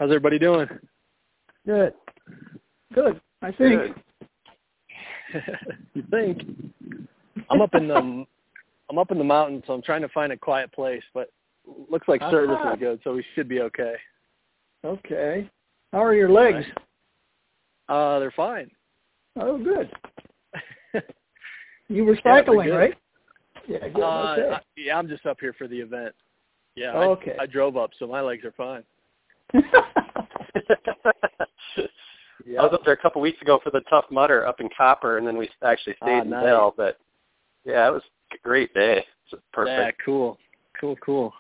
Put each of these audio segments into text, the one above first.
How's everybody doing? Good. Good. I think. You think? I'm up in the mountains, so I'm trying to find a quiet place, but looks like service is good, so we should be okay. Okay. How are your legs? They're fine. Oh, good. You were cycling, right? Yeah, good. Okay. I'm just up here for the event. Yeah, okay. I drove up, so my legs are fine. Yeah. I was up there a couple weeks ago for the Tough Mudder up in Copper, and then we actually stayed in Vail. But, yeah, it was a great day. It's perfect. Yeah, cool. Well,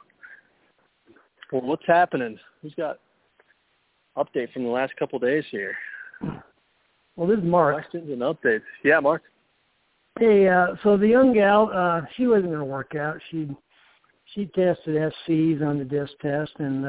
what's happening? Who's got update from the last couple of days here? Well, this is Mark. Questions and updates. Yeah, Mark. Hey, so the young gal, she wasn't going to work out. She tested SCs on the disc test, and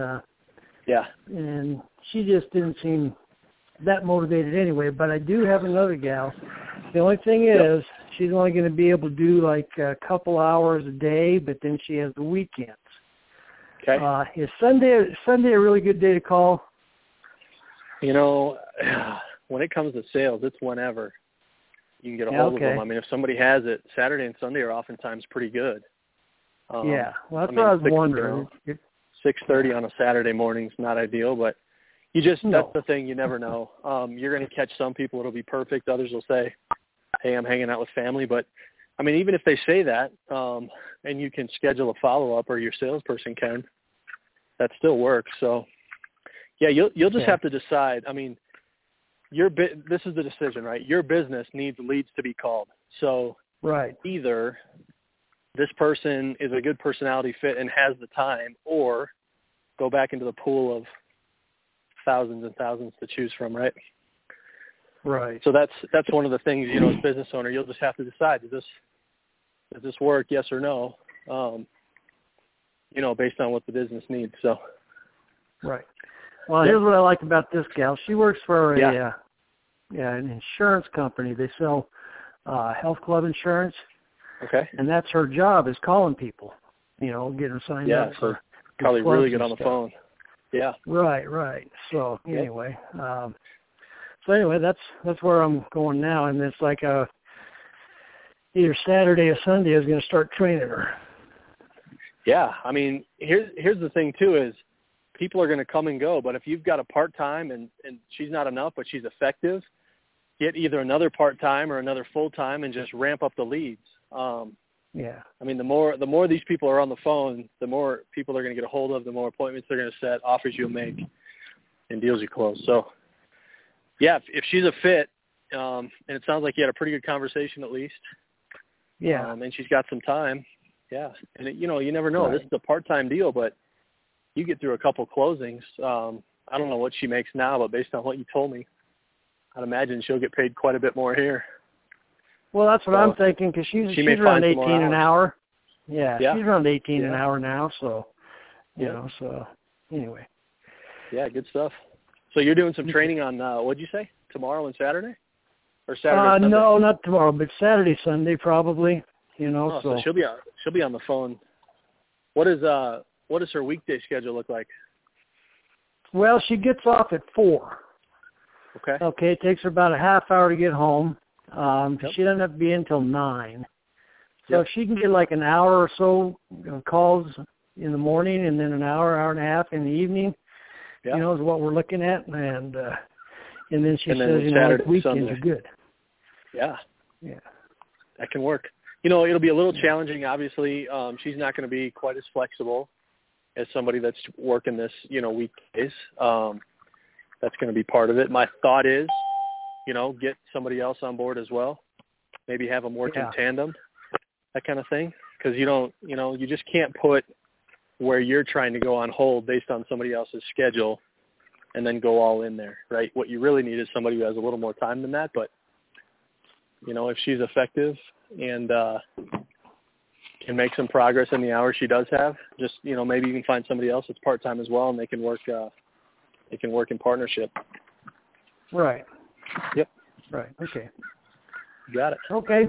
and she just didn't seem that motivated anyway. But I do have another gal. The only thing is, she's only going to be able to do like a couple hours a day, but then she has the weekends. Okay. Is Sunday a really good day to call? You know, when it comes to sales, it's whenever you can get a hold of them. I mean, if somebody has it, Saturday and Sunday are oftentimes pretty good. Well, that's what I was wondering. 6:30 on a Saturday morning is not ideal, but that's the thing. You never know. You're going to catch some people. It'll be perfect. Others will say, hey, I'm hanging out with family. But, I mean, even if they say that and you can schedule a follow-up or your salesperson can, that still works. So, yeah, you'll just have to decide. I mean, this is the decision, right? Your business needs leads to be called. So either this person is a good personality fit and has the time, or go back into the pool of thousands and thousands to choose from, right? Right. So that's one of the things, you know, as a business owner, you'll just have to decide, does this work, yes or no, you know, based on what the business needs. So. Right. Well, here's what I like about this gal. She works for an insurance company. They sell health club insurance. Okay. And that's her job, is calling people, you know, getting them signed up. Yeah, so probably really good on the phone. Yeah. Right. So anyway, that's where I'm going now, and it's like either Saturday or Sunday I was going to start training her. Yeah, I mean, here's the thing too is people are going to come and go, but if you've got a part-time and she's not enough but she's effective, get either another part-time or another full-time and just ramp up the leads. I mean, the more these people are on the phone, the more people they're going to get a hold of, the more appointments they're going to set, offers you'll make, and deals you close. So, yeah, if she's a fit, and it sounds like you had a pretty good conversation at least. Yeah. And she's got some time. Yeah. And, you know, you never know. Right. This is a part-time deal, but you get through a couple closings. I don't know what she makes now, but based on what you told me, I'd imagine she'll get paid quite a bit more here. Well, that's what I'm thinking, because she's around 18 an hour. Yeah, she's around 18 an hour now, so, you know, so anyway. Yeah, good stuff. So you're doing some training on, what'd you say, tomorrow and Saturday? Or Saturday, Sunday? No, not tomorrow, but Saturday, Sunday probably, you know. So she'll be on the phone. What does her weekday schedule look like? Well, she gets off at 4. Okay. Okay, it takes her about a half hour to get home. She doesn't have to be in until 9. So if she can get like an hour or so calls in the morning and then an hour and a half in the evening, you know, is what we're looking at. And then she says, you know, like weekends are good. Yeah. Yeah. That can work. You know, it'll be a little challenging, obviously. She's not going to be quite as flexible as somebody that's working this, you know, weekdays. That's going to be part of it. My thought is, you know, get somebody else on board as well. Maybe have them work in tandem, that kind of thing. Because you just can't put where you're trying to go on hold based on somebody else's schedule and then go all in there, right? What you really need is somebody who has a little more time than that. But, you know, if she's effective and can make some progress in the hours she does have, just, you know, maybe you can find somebody else that's part-time as well and they can work in partnership. Right. Yep. Right. Okay. Got it. Okay.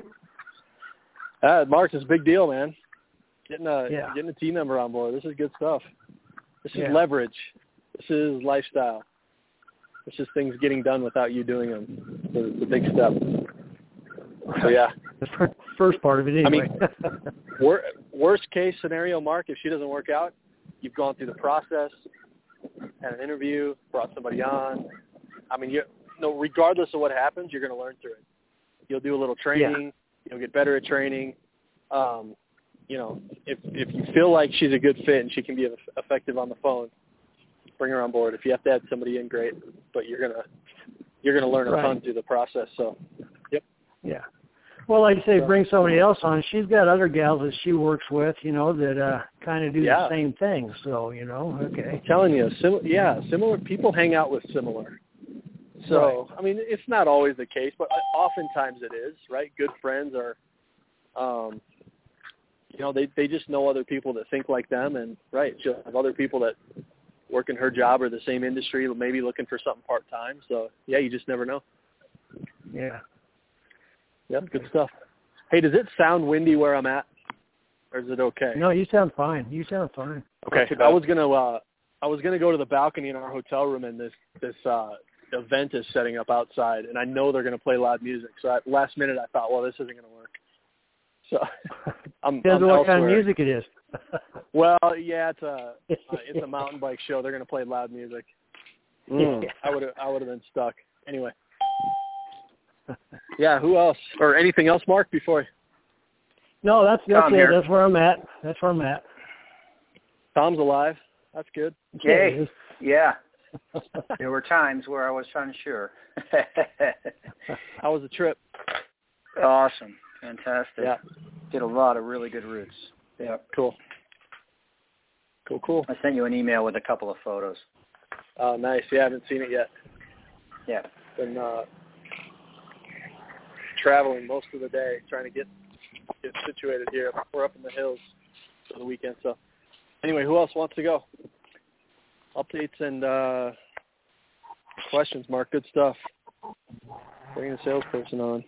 Mark, this is a big deal, man. Getting a team member on board. This is good stuff. This is leverage. This is lifestyle. It's just things getting done without you doing them. So it's a big step. So, yeah. The first part of it anyway. I mean, worst case scenario, Mark, if she doesn't work out, you've gone through the process, had an interview, brought somebody on. I mean, regardless of what happens, you're going to learn through it. You'll do a little training. Yeah. You'll get better at training. If you feel like she's a good fit and she can be effective on the phone, bring her on board. If you have to add somebody in, great. But you're gonna learn a ton through the process. So, yep. Yeah. Well, like I say, bring somebody else on. She's got other gals that she works with, that kind of do the same thing. So, okay. I'm telling you, similar people hang out with similar. So, I mean, it's not always the case, but oftentimes it is, right? Good friends are, they just know other people that think like them, and she'll have other people that work in her job or the same industry, maybe looking for something part-time. So, yeah, you just never know. Yeah. Yep, good stuff. Hey, does it sound windy where I'm at, or is it okay? No, you sound fine. Okay, I was gonna go to the balcony in our hotel room, and this event is setting up outside, and I know they're gonna play loud music. So last minute, I thought, well, this isn't gonna work. So I'm what kind of music it is. Well, yeah, it's a mountain bike show. They're gonna play loud music. I would have been stuck anyway. Yeah, who else? Or anything else, Mark, before? No, that's it. That's where I'm at. Tom's alive. That's good. Yay. Yeah. There were times where I was unsure. How was the trip? Awesome. Fantastic. Yeah. Did a lot of really good routes. Yeah. Cool. I sent you an email with a couple of photos. Oh, nice. Yeah, I haven't seen it yet. Yeah. Been traveling most of the day, trying to get situated here. We're up in the hills for the weekend. So anyway, who else wants to go? Updates and questions, Mark. Good stuff. Bringing a salesperson on.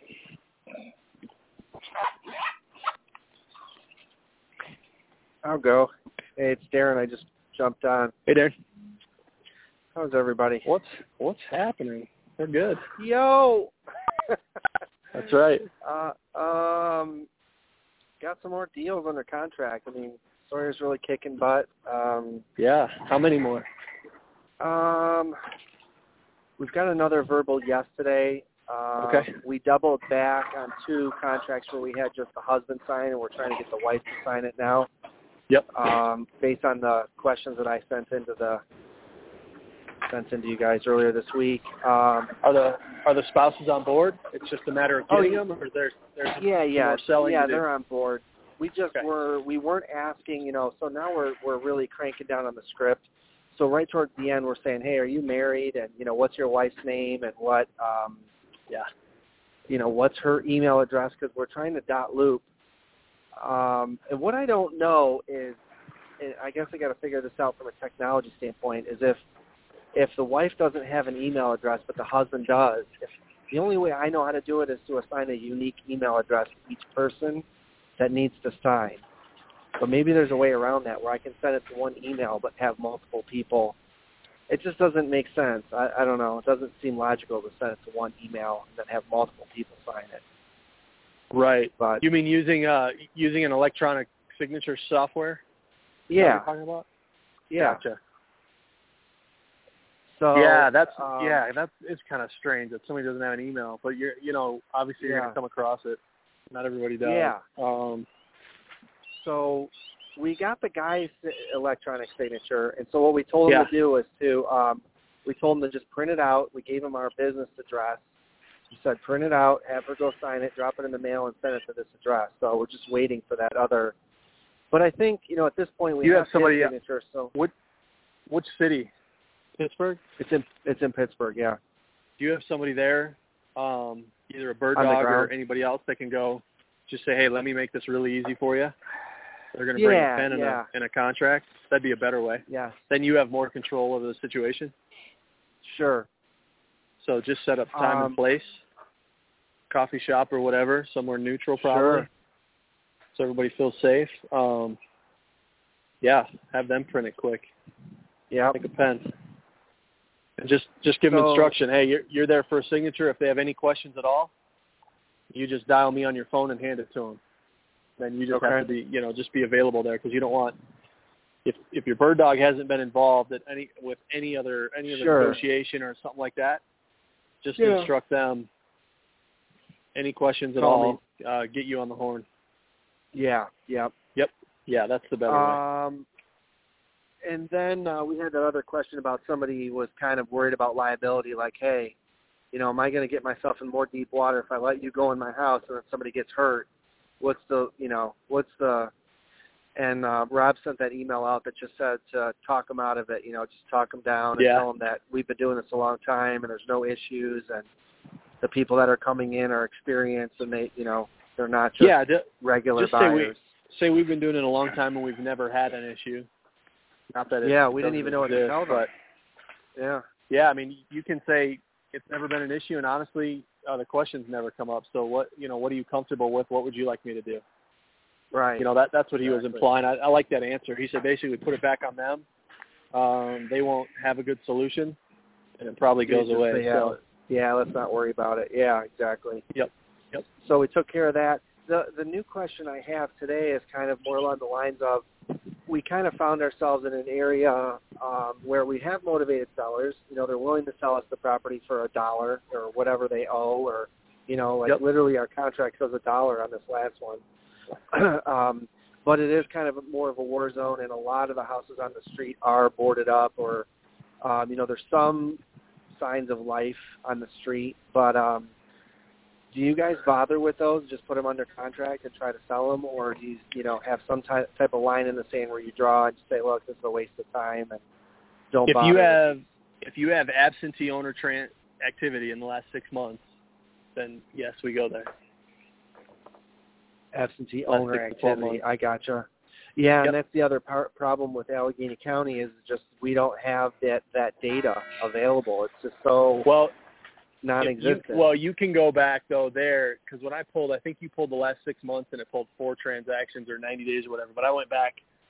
I'll go. Hey, it's Darren. I just jumped on. Hey, Darren. How's everybody? What's happening? They're good. Yo! That's right. Got some more deals under contract. I mean, Sawyer's really kicking butt. Yeah. How many more? We've got another verbal yesterday. Okay. We doubled back on 2 contracts where we had just the husband sign, and we're trying to get the wife to sign it now. Yep. Based on the questions that I sent into you guys earlier this week. Are the spouses on board? It's just a matter of getting them, or there's more selling. Yeah, they're on board. We just we weren't asking, So now we're really cranking down on the script. So right towards the end, we're saying, hey, are you married? And what's your wife's name? And what, what's her email address? Because we're trying to dot loop. And what I don't know is, I guess I got to figure this out from a technology standpoint, is if the wife doesn't have an email address but the husband does, the only way I know how to do it is to assign a unique email address to each person that needs to sign. But maybe there's a way around that where I can send it to one email but have multiple people. It just doesn't make sense. I don't know. It doesn't seem logical to send it to one email and then have multiple people sign it. Right. But you mean using an electronic signature software? Yeah. Is that what you're talking about? Yeah. Gotcha. So yeah, that's it's kind of strange that somebody doesn't have an email, but obviously you're gonna come across it. Not everybody does. Yeah. So we got the guy's electronic signature, and so what we told him to do is we told him to just print it out. We gave him our business address. We said print it out, have her go sign it, drop it in the mail, and send it to this address. So we're just waiting for that other. But I think at this point we have somebody signature. So which city? Pittsburgh? It's in Pittsburgh, yeah. Do you have somebody there, either a bird dog or anybody else that can go just say, hey, let me make this really easy for you? They're going to bring a pen and a contract. That'd be a better way. Yeah. Then you have more control over the situation. Sure. So just set up time and place, coffee shop or whatever, somewhere neutral probably, so everybody feels safe. Have them print it quick. Yeah. Take a pen. And just give them instruction. Hey, you're there for a signature. If they have any questions at all, you just dial me on your phone and hand it to them. Then you just have to be, just be available there, because you don't want, if your bird dog hasn't been involved with any other negotiation or something like that, just instruct them. Any questions at all, get you on the horn. Yeah. Yep. Yeah, that's the better way. And then we had that other question about somebody was kind of worried about liability, like, hey, am I going to get myself in more deep water if I let you go in my house and then somebody gets hurt? And Rob sent that email out that just said to talk them out of it, just talk them down and tell them that we've been doing this a long time and there's no issues, and the people that are coming in are experienced, and they, they're not just regular buyers. Say we've been doing it a long time and we've never had an issue. Not that we didn't even know what to tell them. Yeah, I mean, you can say it's never been an issue, and honestly, the questions never come up. So what are you comfortable with? What would you like me to do? Right. That's what he was implying. I like that answer. He said basically put it back on them. They won't have a good solution, and it probably goes away. Let's not worry about it. Yeah, exactly. Yep. So we took care of that. The new question I have today is kind of more along the lines of, we kind of found ourselves in an area where we have motivated sellers. They're willing to sell us the property for $1 or whatever they owe, or, literally our contract says $1 on this last one. But it is kind of more of a war zone, and a lot of the houses on the street are boarded up, or, there's some signs of life on the street. But do you guys bother with those? Just put them under contract and try to sell them, or do you, have some type of line in the sand where you draw and just say, look, this is a waste of time, and don't bother? If you have absentee owner activity in the last 6 months, then yes, we go there. Absentee owner activity, I gotcha. Yeah, and that's the other problem with Allegheny County is just we don't have that data available. It's just so non-existent. You can go back, though, there, because when I think you pulled the last 6 months and it pulled 4 transactions or 90 days or whatever, but I went back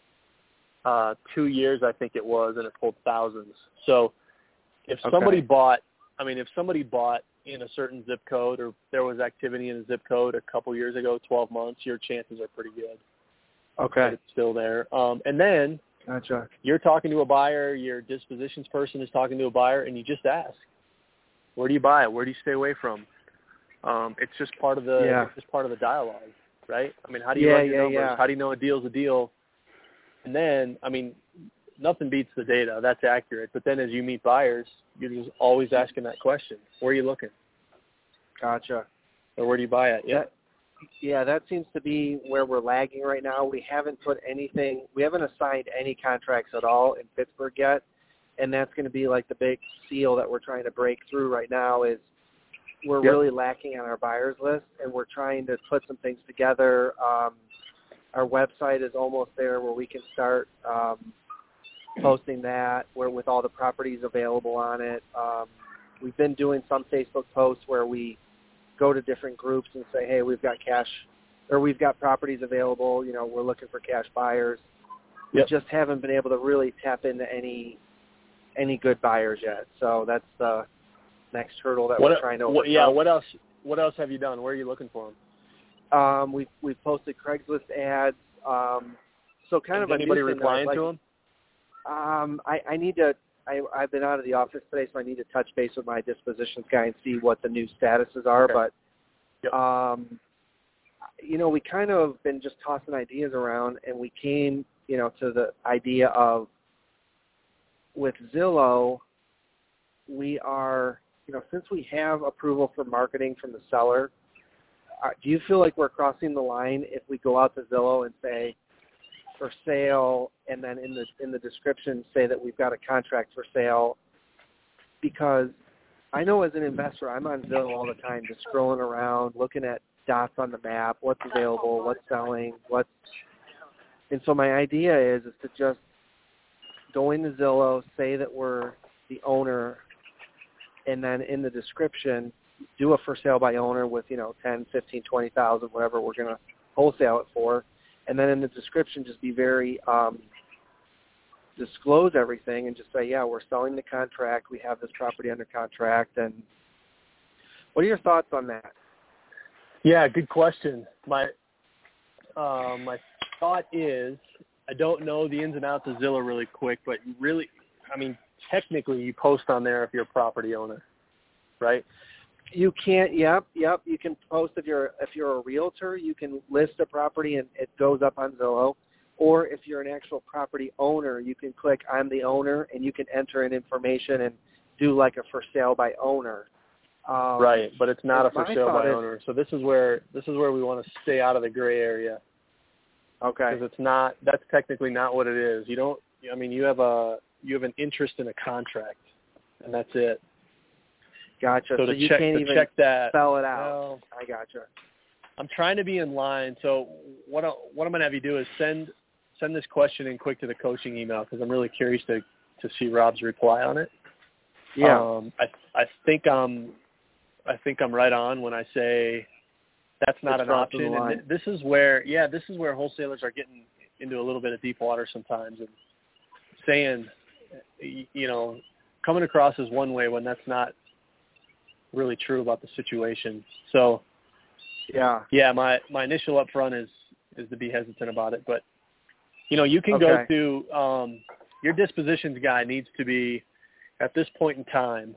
2 years, I think it was, and it pulled thousands. So if somebody bought in a certain zip code, or there was activity in a zip code a couple years ago, 12 months, your chances are pretty good. Okay. It's still there. And then you're talking to a buyer, your dispositions person is talking to a buyer, and you just ask, where do you buy it? Where do you stay away from? It's just part of the dialogue, right? I mean, how do you run your numbers? How do you know a deal's a deal? And then, nothing beats the data. That's accurate. But then as you meet buyers, you're just always asking that question. Where are you looking? Gotcha. Or where do you buy it? Yeah, that seems to be where we're lagging right now. We haven't assigned any contracts at all in Pittsburgh yet. And that's going to be like the big seal that we're trying to break through right now is we're really lacking on our buyers list, and we're trying to put some things together. Our website is almost there where we can start posting that with all the properties available on it. We've been doing some Facebook posts where we go to different groups and say, hey, we've got cash, or we've got properties available. We're looking for cash buyers. We just haven't been able to really tap into any good buyers yet. So that's the next hurdle that we're trying to overcome. Yeah, what else have you done? Where are you looking for them? We've posted Craigslist ads. So kind of anybody replying to them? I need to. I've been out of the office today, so I need to touch base with my dispositions guy and see what the new statuses are. Okay. But we kind of been just tossing ideas around, and we came, to the idea of, with Zillow, we are, since we have approval for marketing from the seller, do you feel like we're crossing the line if we go out to Zillow and say for sale, and then in the description say that we've got a contract for sale? Because I know as an investor, I'm on Zillow all the time, just scrolling around, looking at dots on the map, what's available, what's selling, and so my idea is to just go into Zillow, say that we're the owner, and then in the description, do a for sale by owner with, 10, 15, 20,000, whatever we're going to wholesale it for. And then in the description, just be very disclose everything and just say, yeah, we're selling the contract, we have this property under contract. And what are your thoughts on that? Yeah, good question. My thought is, I don't know the ins and outs of Zillow really quick, but really, I mean, technically you post on there if you're a property owner, right? You can't. Yep. You can post if you're a realtor. You can list a property and it goes up on Zillow. Or if you're an actual property owner, you can click I'm the owner and you can enter in information and do like a for sale by owner. Right, but it's not a for sale by owner. So this is where we want to stay out of the gray area. Okay. Because it's not. That's technically not what it is. You don't. I mean, you have an interest in a contract, and that's it. Gotcha. So you can't even spell it out. Well, I gotcha. I'm trying to be in line. So what I'm going to have you do is send this question in quick to the coaching email because I'm really curious to see Rob's reply on it. Yeah. I think I'm right on when I say that's not an option. And this is where wholesalers are getting into a little bit of deep water sometimes and saying, coming across as one way when that's not really true about the situation. So my initial up front is to be hesitant about it, but you can go to your dispositions guy needs to be at this point in time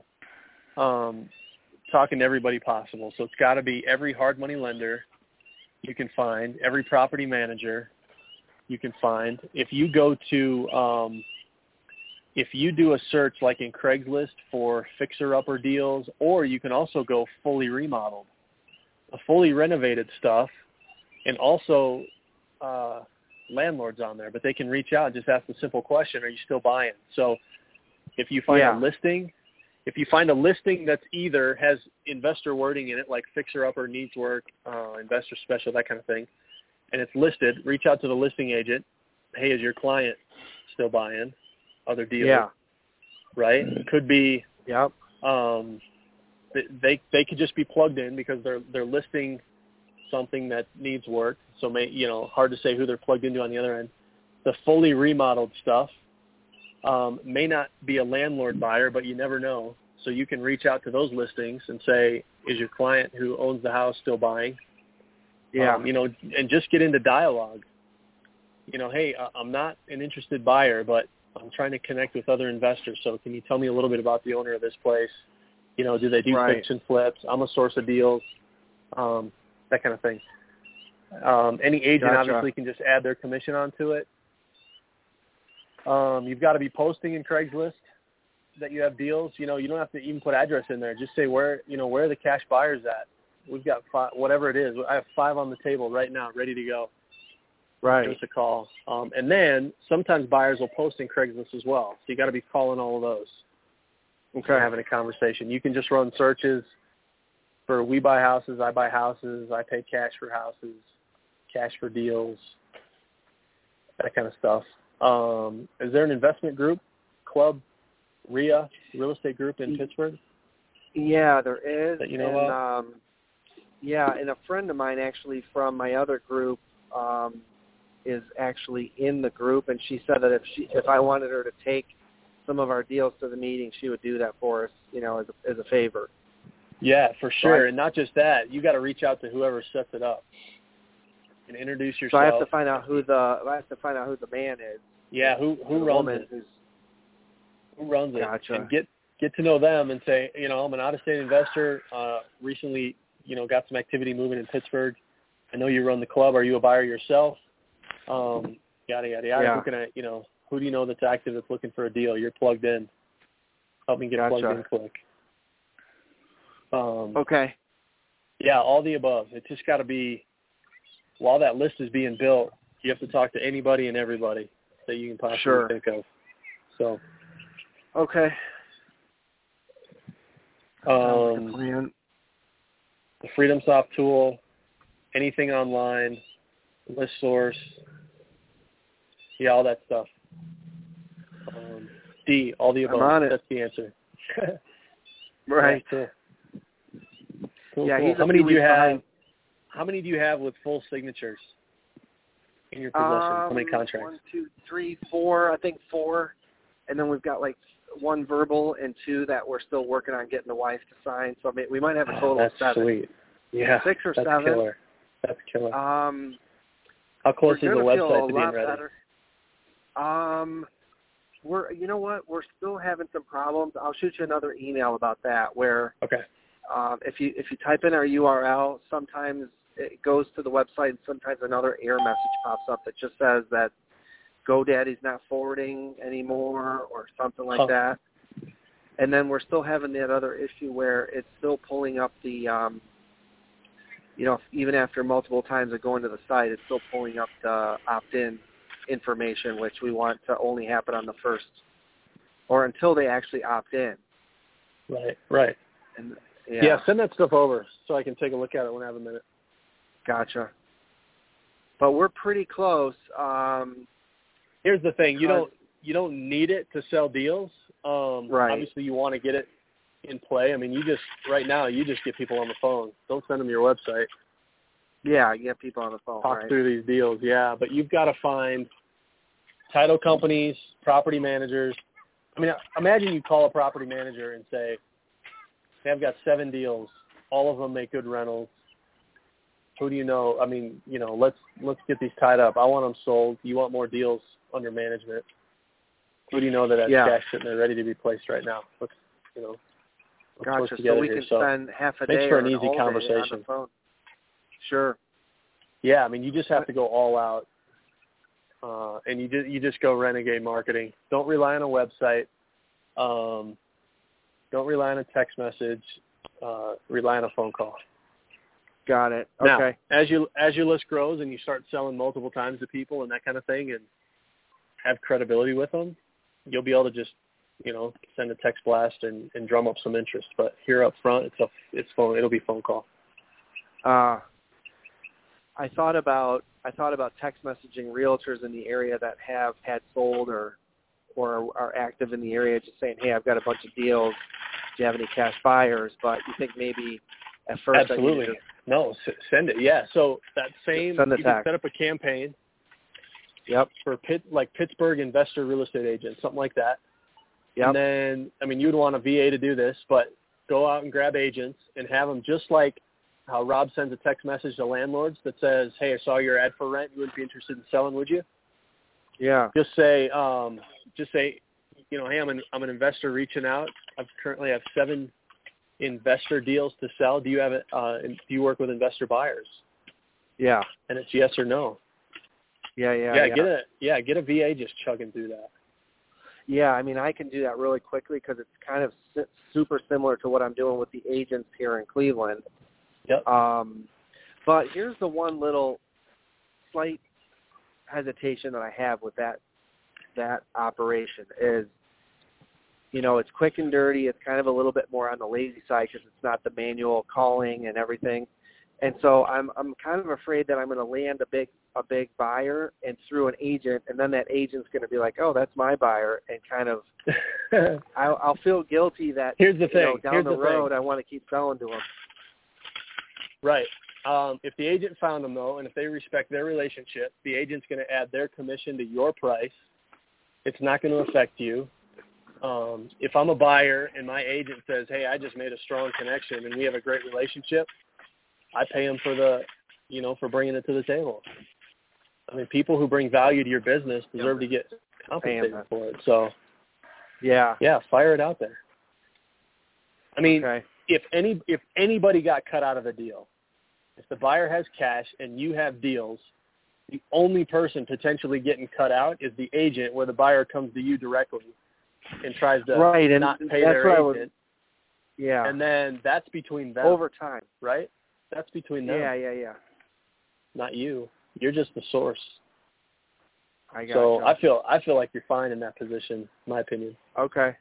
talking to everybody possible. So it's got to be every hard money lender you can find, every property manager you can find. If you go to if you do a search like in Craigslist for fixer-upper deals, or you can also go fully remodeled, fully renovated stuff, and also landlords on there. But they can reach out and just ask the simple question, are you still buying? So if you find a listing, that's either has investor wording in it, like fixer-upper, needs work, investor special, that kind of thing, and it's listed, reach out to the listing agent. Hey, is your client still buying? Other deals, right? It could be, they could just be plugged in because they're listing something that needs work. So hard to say who they're plugged into on the other end. The fully remodeled stuff may not be a landlord buyer, but you never know. So you can reach out to those listings and say, is your client who owns the house still buying? And just get into dialogue. Hey, I'm not an interested buyer, but I'm trying to connect with other investors. So can you tell me a little bit about the owner of this place? Do they do fix and flips? I'm a source of deals, that kind of thing. Any agent obviously can just add their commission onto it. You've got to be posting in Craigslist that you have deals. You don't have to even put address in there. Just say where are the cash buyers at? We've got 5, whatever it is. I have 5 on the table right now, ready to go. Right. Give us a call. And then sometimes buyers will post in Craigslist as well. So you got to be calling all of those. Okay. And having a conversation. You can just run searches for we buy houses, I buy houses, I pay cash for houses, cash for deals, that kind of stuff. Is there an investment group, club, RIA, real estate group in Pittsburgh? Yeah, there is. That you know about? And a friend of mine actually from my other group is actually in the group, and she said that if I wanted her to take some of our deals to the meeting, she would do that for us, as a favor. Yeah, for sure. And not just that, you got to reach out to whoever sets it up and introduce yourself. So I have to find out who the man is. Yeah, who runs it? Who runs it? Gotcha. And get to know them and say, I'm an out-of-state investor. Recently, got some activity moving in Pittsburgh. I know you run the club. Are you a buyer yourself? Yada yada yada. Yeah. Who can I? Who do you know that's active that's looking for a deal? You're plugged in. Help me get plugged in quick. Okay. Yeah, all the above. It's just got to be, while that list is being built, you have to talk to anybody and everybody that you can possibly think of. So. Okay. The FreedomSoft tool, anything online, list source, all that stuff. D, all the above. I'm on it. That's the answer. Right. Yeah, cool. Yeah, cool. How many do you have? How many do you have with full signatures in your possession? How many contracts? 1, 2, 3, 4. I think 4. and then we've got like 1 verbal and 2 that we're still working on getting the wife to sign. So we might have a total of 7. Sweet. Yeah, 6 or that's 7. Killer. That's killer. How close is the website to being ready? You know what? We're still having some problems. I'll shoot you another email about that. Where if you type in our URL, sometimes it goes to the website, and sometimes another error message pops up that just says that GoDaddy's not forwarding anymore or something like that. And then we're still having that other issue where it's still pulling up the, even after multiple times of going to the site, it's still pulling up the opt-in information, which we want to only happen on the first, or until they actually opt in. Right. And send that stuff over so I can take a look at it when I have a minute. Gotcha. But we're pretty close. Here's the thing: you don't need it to sell deals. Right. Obviously, you want to get it in play. I mean, right now you just get people on the phone. Don't send them your website. Yeah, you get people on the phone. Talk through these deals. Yeah, but you've got to find title companies, property managers. I mean, imagine you call a property manager and say, "Hey, I've got 7 deals. All of them make good rentals. Who do you know? I mean, let's get these tied up. I want them sold. You want more deals under management. Who do you know that has cash sitting there ready to be placed right now? Let's gotcha. So we can spend half a day makes for an or easy conversation. On the phone. Sure. Yeah, I mean, you just have to go all out, and you just go renegade marketing. Don't rely on a website. Don't rely on a text message. Rely on a phone call. Got it. Okay. Now, as your list grows and you start selling multiple times to people and that kind of thing, and have credibility with them, you'll be able to just send a text blast and drum up some interest. But here up front, it'll be phone call. I thought about text messaging realtors in the area that have had sold or are active in the area, just saying, "Hey, I've got a bunch of deals. Do you have any cash buyers?" But you think maybe at first absolutely no, send it. Yeah, so that same you can set up a campaign. Yep. For Pittsburgh investor real estate agents, something like that. Yep. And then, I mean, you'd want a VA to do this, but go out and grab agents and have them just like how Rob sends a text message to landlords that says, "Hey, I saw your ad for rent. You wouldn't be interested in selling, would you?" Yeah. Just say, "Hey, I'm an investor reaching out. I currently have 7 investor deals to sell. Do you work with investor buyers?" Yeah. And it's yes or no. Yeah. Get a VA just chugging through that. Yeah, I mean, I can do that really quickly because it's kind of super similar to what I'm doing with the agents here in Cleveland. Yep. But here's the one little slight hesitation that I have with that operation is, it's quick and dirty. It's kind of a little bit more on the lazy side because it's not the manual calling and everything. And so I'm kind of afraid that I'm going to land a big buyer and through an agent, and then that agent's going to be like, "Oh, that's my buyer," and kind of I'll feel guilty that here's the thing. Down the road I want to keep selling to them. Right. If the agent found them though, and if they respect their relationship, the agent's going to add their commission to your price. It's not going to affect you. If I'm a buyer and my agent says, "Hey, I just made a strong connection and we have a great relationship," I pay them for bringing it to the table. I mean, people who bring value to your business deserve to get compensated for it. So, yeah, fire it out there. I mean, if anybody got cut out of a deal, if the buyer has cash and you have deals, the only person potentially getting cut out is the agent, where the buyer comes to you directly and tries to not pay their agent. Yeah. And then that's between them. Over time. Right? That's between them. Yeah. Not you. You're just the source. I got so you. I feel like you're fine in that position, in my opinion. Okay.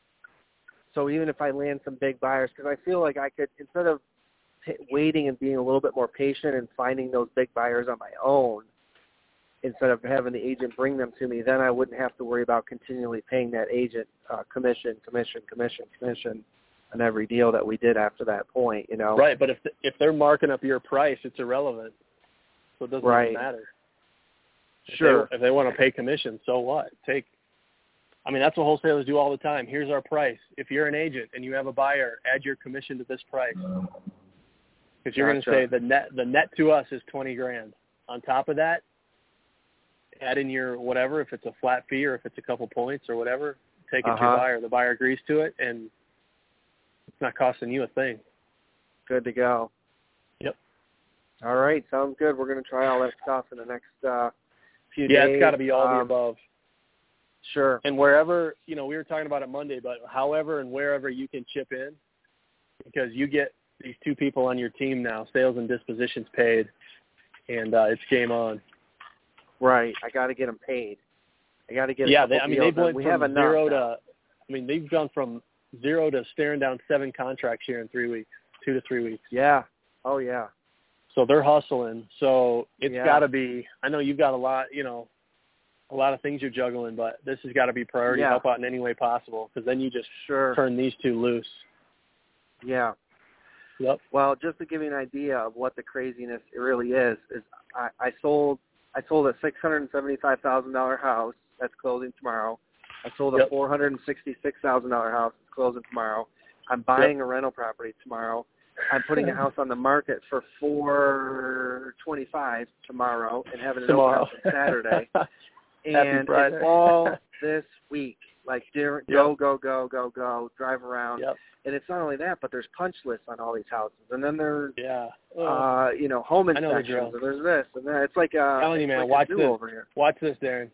So even if I land some big buyers, because I feel like I could, instead of waiting and being a little bit more patient and finding those big buyers on my own, instead of having the agent bring them to me, then I wouldn't have to worry about continually paying that agent commission on every deal that we did after that point, Right, but if they're marking up your price, it's irrelevant. So it doesn't even matter. Sure. If they want to pay commission, so what? I mean, that's what wholesalers do all the time. Here's our price. If you're an agent and you have a buyer, add your commission to this price. Because you're going to say the net to us is $20,000. On top of that, add in your whatever, if it's a flat fee or if it's a couple points or whatever, take it to your buyer. The buyer agrees to it, and it's not costing you a thing. Good to go. Yep. All right, sounds good. We're going to try all that stuff in the next few days. Yeah, it's got to be all the above. Sure. And wherever, we were talking about it Monday, but however and wherever you can chip in, because you get these two people on your team now, sales and dispositions paid, and it's game on. Right. I got to get them paid. I got to get. Yeah, they've went we from have zero to. They've gone from 0 to staring down 7 contracts here in 3 weeks, 2 to 3 weeks. Yeah. Oh yeah. So they're hustling. So it's got to be. I know you've got a lot. A lot of things you're juggling, but this has got to be priority. Yeah. Help out in any way possible, because then you just turn these two loose. Yeah. Yep. Well, just to give you an idea of what the craziness really is I sold a $675,000 house that's closing tomorrow. I sold a $466,000 house that's closing tomorrow. I'm buying a rental property tomorrow. I'm putting a house on the market for $425 tomorrow and having it open house on Saturday. And it's all this week. Like, go, drive around. Yep. And it's not only that, but there's punch lists on all these houses. And then there's, home inspections. And there's this and that. It's like a, telling you, man, like watch a zoo this. over here. Watch this, Darren.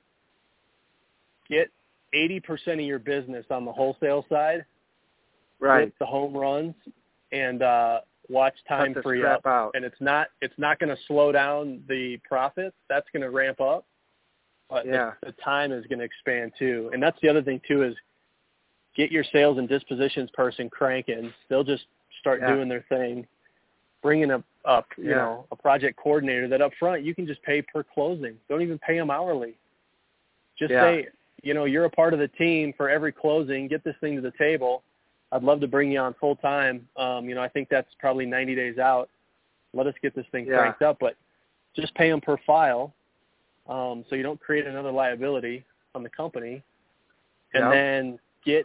Get 80% of your business on the wholesale side. Right. Get the home runs and watch time free up. Out. And it's not going to slow down the profits. That's going to ramp up. But the time is going to expand too. And that's the other thing too, is get your sales and dispositions person cranking. They'll just start doing their thing. Bringing a project coordinator that up front you can just pay per closing. Don't even pay them hourly. Just say, you're a part of the team for every closing. Get this thing to the table. I'd love to bring you on full time. I think that's probably 90 days out. Let us get this thing cranked up, but just pay them per file. So you don't create another liability on the company. And then get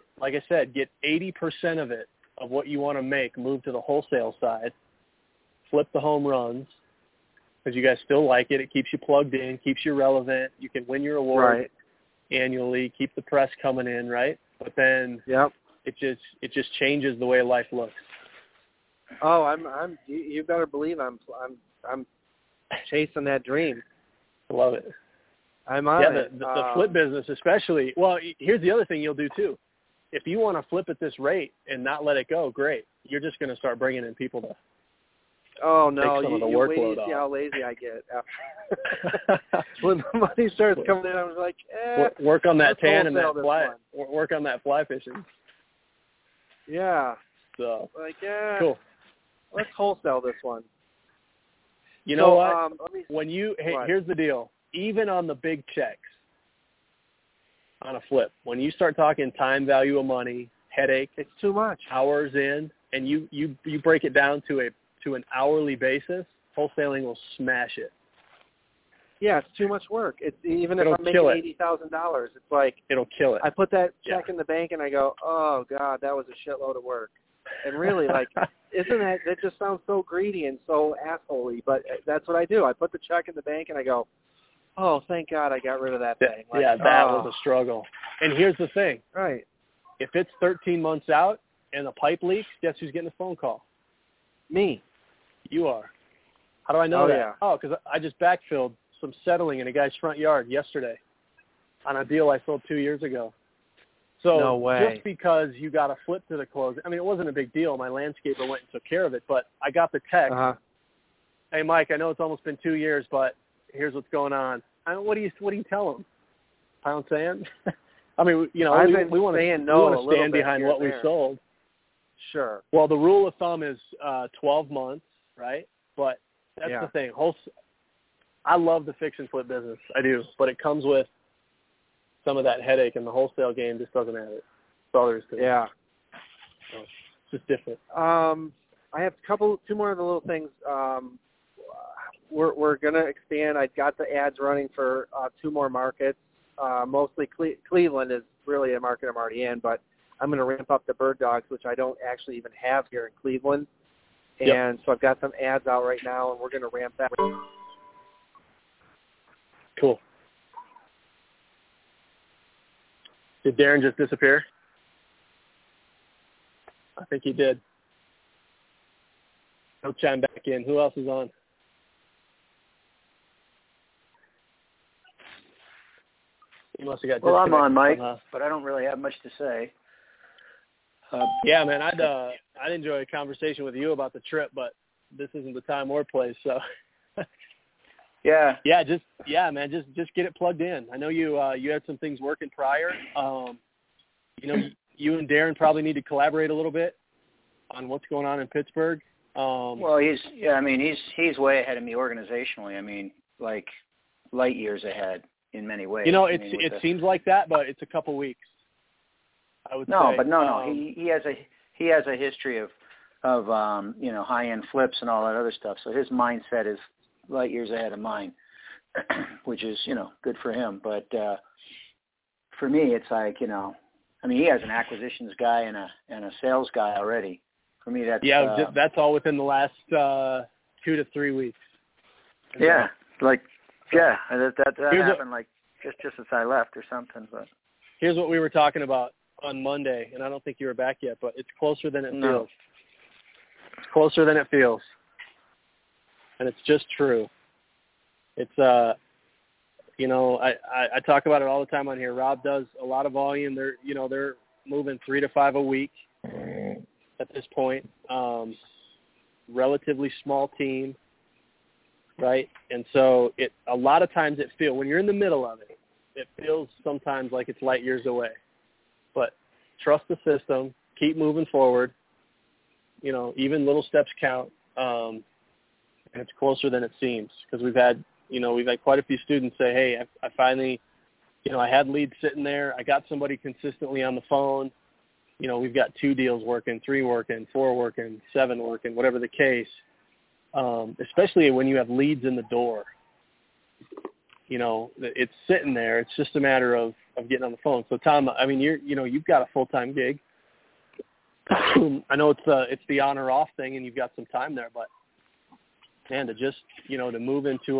80% of it, of what you want to make, move to the wholesale side. Flip the home runs, because you guys still like it. It keeps you plugged in, keeps you relevant. You can win your award annually, keep the press coming in, right? But then it just changes the way life looks. Oh, you better believe I'm chasing that dream. I love it. I'm on it. The flip business especially. Well, here's the other thing you'll do too. If you want to flip at this rate and not let it go, great. You're just going to start bringing in people to take some of the workload see off. how lazy I get after. When the money starts coming in, I was like, work on that tan and that fly. Work on that fly fishing. Yeah. So cool. Let's wholesale this one. You know what? Here's the deal. Even on the big checks, on a flip, when you start talking time value of money, headache, it's too much. Hours in, and you break it down to an hourly basis, wholesaling will smash it. Yeah, it's too much work. If I'm making $80,000, it's like it'll kill it. I put that check in the bank and I go, oh God, that was a shitload of work. And really, isn't that just sounds so greedy and so assholey? But that's what I do. I put the check in the bank and I go, oh, thank God I got rid of that thing. That was a struggle. And here's the thing. Right. If it's 13 months out and the pipe leaks, guess who's getting a phone call? Me. You are. How do I know that? Yeah. Oh, because I just backfilled some settling in a guy's front yard yesterday on a deal I sold 2 years ago. So no way. Just because you got a flip to the close, it wasn't a big deal. My landscaper went and took care of it, but I got the text. Hey, Mike, I know it's almost been 2 years, but here's what's going on. What do you tell them? Pound sand? we want to stand behind what we sold. Sure. Well, the rule of thumb is 12 months, right? But that's the thing. I love the fix and flip business. I do, but it comes with some of that headache, and the wholesale game just doesn't have it. That's all there is to it. Yeah. So it's just different. I have two more of the little things. We're going to expand. I've got the ads running for 2 more markets. Mostly Cleveland is really a market I'm already in, but I'm going to ramp up the bird dogs, which I don't actually even have here in Cleveland. And so I've got some ads out right now, and we're going to ramp that. Cool. Did Darren just disappear? I think he did. He'll chime back in. Who else is on? He must have got Well, I'm on, Mike, somehow. but I don't really have much to say. Yeah, man, I'd enjoy a conversation with you about the trip, but this isn't the time or place. So, yeah, man, just get it plugged in. I know you had some things working prior. You and Darren probably need to collaborate a little bit on what's going on in Pittsburgh. Well, he's way ahead of me organizationally. I mean, like light years ahead in many ways. It seems like that, but it's a couple weeks. I would say. No. He has a history of high-end flips and all that other stuff. So his mindset is light years ahead of mine, which is good for him. But for me, it's like he has an acquisitions guy and a sales guy already. For me, that's that's all within the last 2 to 3 weeks. Yeah, that happened like just as I left or something. But here's what we were talking about on Monday, and I don't think you were back yet, but it's closer than it feels. It's closer than it feels. And it's just true. It's, I talk about it all the time on here. Rob does a lot of volume. They're moving 3 to 5 a week at this point. Relatively small team, right? And so a lot of times when you're in the middle of it, it feels sometimes like it's light years away. But trust the system, keep moving forward. Even little steps count, and it's closer than it seems. Because we've had quite a few students say, "Hey, I finally, I had leads sitting there. I got somebody consistently on the phone. We've got 2 deals working, 3 working, 4 working, 7 working, whatever the case." Especially when you have leads in the door. It's sitting there. It's just a matter of getting on the phone. So Tom, you've got a full-time gig. I know it's the on or off thing, and you've got some time there, but man, to just to move into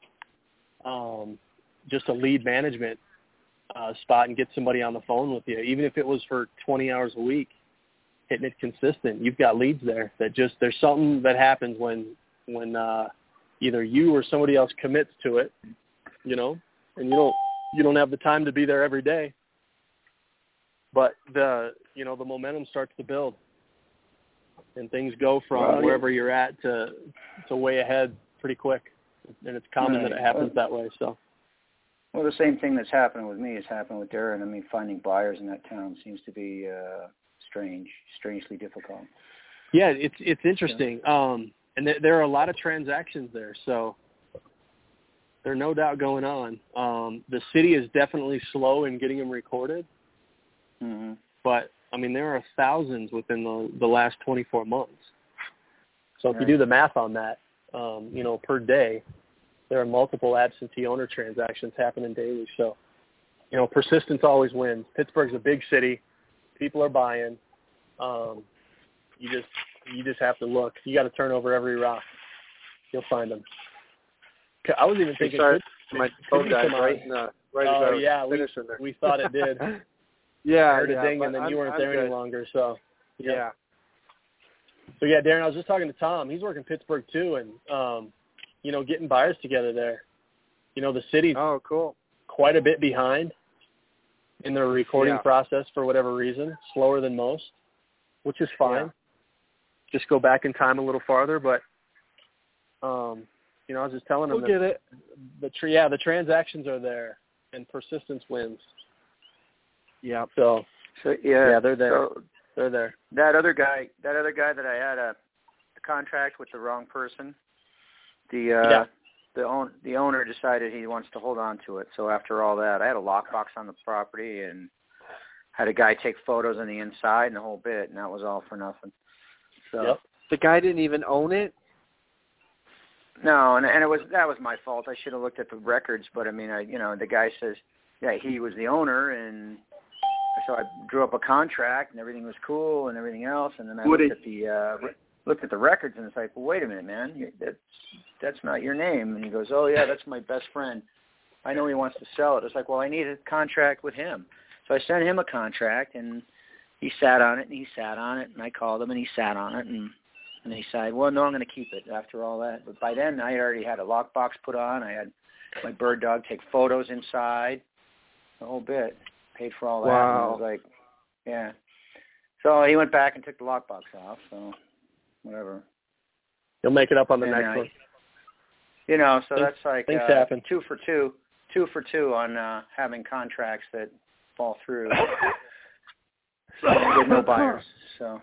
just a lead management spot and get somebody on the phone with you, even if it was for 20 hours a week, hitting it consistent, you've got leads there. There's something that happens when either you or somebody else commits to it. And you don't have the time to be there every day, but the momentum starts to build, and things go from wherever you're at to way ahead pretty quick, and it's common that it happens that way. So, well, the same thing that's happening with me has happened with Darren. I mean, finding buyers in that town seems to be strangely difficult. Yeah, it's interesting, and there are a lot of transactions there, so. There's no doubt going on. The city is definitely slow in getting them recorded. Mm-hmm. But, there are thousands within the last 24 months. So if you do the math on that, per day, there are multiple absentee owner transactions happening daily. So, persistence always wins. Pittsburgh's a big city. People are buying. You just have to look. You got to turn over every rock. You'll find them. I was even thinking my phone died right as I was finishing there. We thought it did. Yeah, I heard a ding, and then you weren't there any longer. So yeah. So yeah, Darren, I was just talking to Tom. He's working Pittsburgh too, and getting buyers together there. The city's cool. quite a bit behind in their recording process for whatever reason, slower than most, which is fine. Yeah. Just go back in time a little farther, but. I was just telling them that the transactions are there, and persistence wins. Yeah. So they're there. So they're there. That other guy that I had a contract with the wrong person. The owner decided he wants to hold on to it. So after all that, I had a lockbox on the property and had a guy take photos on the inside and the whole bit, and that was all for nothing. So the guy didn't even own it. No, and that was my fault. I should have looked at the records, but the guy says, he was the owner, and so I drew up a contract, and everything was cool and everything else. And then I looked at the records, and it's like, well, wait a minute, man, that's not your name. And he goes, oh yeah, that's my best friend. I know he wants to sell it. It's like, well, I need a contract with him. So I sent him a contract, and he sat on it, and he sat on it, and I called him, and he sat on it, and he said, well, no, I'm going to keep it after all that. But by then, I already had a lockbox put on. I had my bird dog take photos inside, the whole bit. Paid for all that. Wow. And I was like, yeah. So he went back and took the lockbox off, so whatever. You'll make it up on the next one. You know, so that's like things happen. 2 for 2 on having contracts that fall through. Get no buyers. So,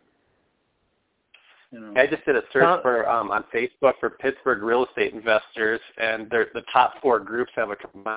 you know. I just did a search for on Facebook for Pittsburgh real estate investors, and the top 4 groups have a combined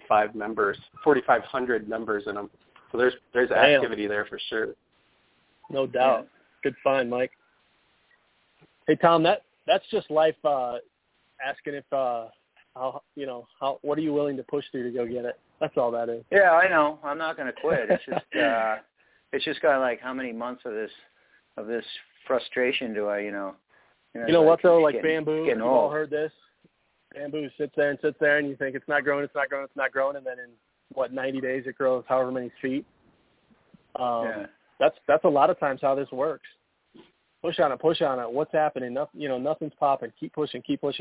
4,500 members in them. So there's activity there for sure. No doubt. Yeah. Good find, Mike. Hey, Tom, that's just life asking if what are you willing to push through to go get it? That's all that is. Yeah, I know. I'm not going to quit. It's just kind of like, how many months of this frustration do I, you know what though, like Bamboo, you've all heard this. Bamboo sits there, and you think it's not growing, and then in 90 days it grows however many feet. That's a lot of times how this works. Push on it. What's happening? Nothing's popping. Keep pushing.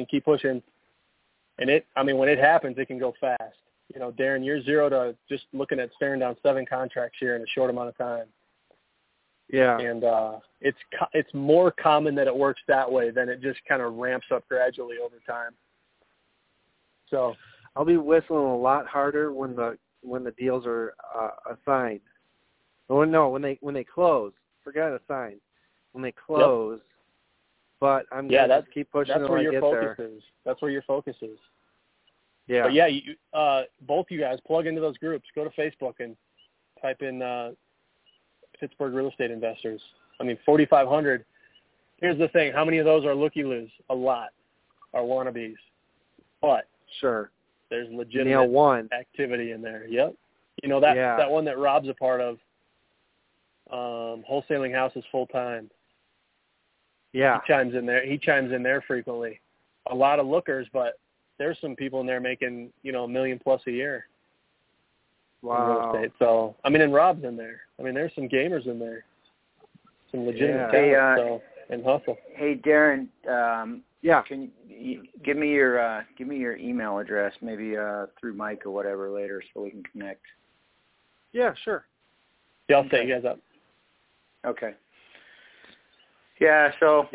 And when it happens, it can go fast. Darren, you're 0 to just looking at staring down 7 contracts here in a short amount of time. Yeah. And it's more common that it works that way than it just kind of ramps up gradually over time. So I'll be whistling a lot harder when the deals are assigned. Oh no, when they close. Forget assigned. When they close. Yep. But I'm going to keep pushing until I get there. That's where your focus is. Yeah. But yeah, you, both you guys plug into those groups. Go to Facebook and type in Pittsburgh real estate investors. 4,500. Here's the thing: how many of those are looky-loos? A lot are wannabes. But sure, there's legitimate activity in there. Yep. That one that Rob's a part of. Wholesaling houses full time. Yeah. He chimes in there frequently. A lot of lookers, but there's some people in there making, $1 million plus a year. Wow. In real estate. So, and Rob's in there. There's some gamers in there. Some legitimate talent, and hustle. Hey, Darren. Can you give me your email address, maybe through Mike or whatever later, so we can connect? Yeah, sure. Yeah, I'll set you guys up. Okay. Yeah, so,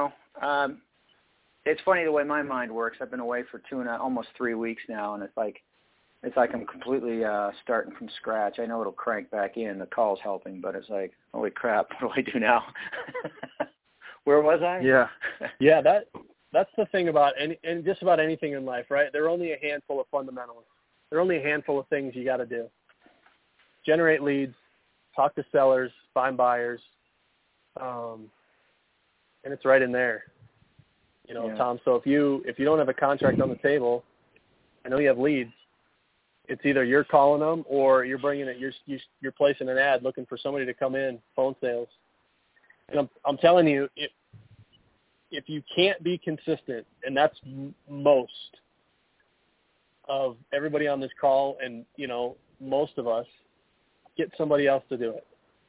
it's funny the way my mind works. I've been away for almost 3 weeks now, and it's like I'm completely starting from scratch. I know it'll crank back in. The call's helping, but it's like, holy crap, what do I do now? Where was I? Yeah. Yeah, that's the thing about and just about anything in life, right? There are only a handful of fundamentals. There are only a handful of things you got to do. Generate leads, talk to sellers, find buyers, and it's right in there. Tom, so if you don't have a contract on the table, I know you have leads. It's either you're calling them or you're bringing it. You're placing an ad looking for somebody to come in, phone sales. And I'm telling you, if you can't be consistent, and that's most of everybody on this call, and most of us, get somebody else to do it.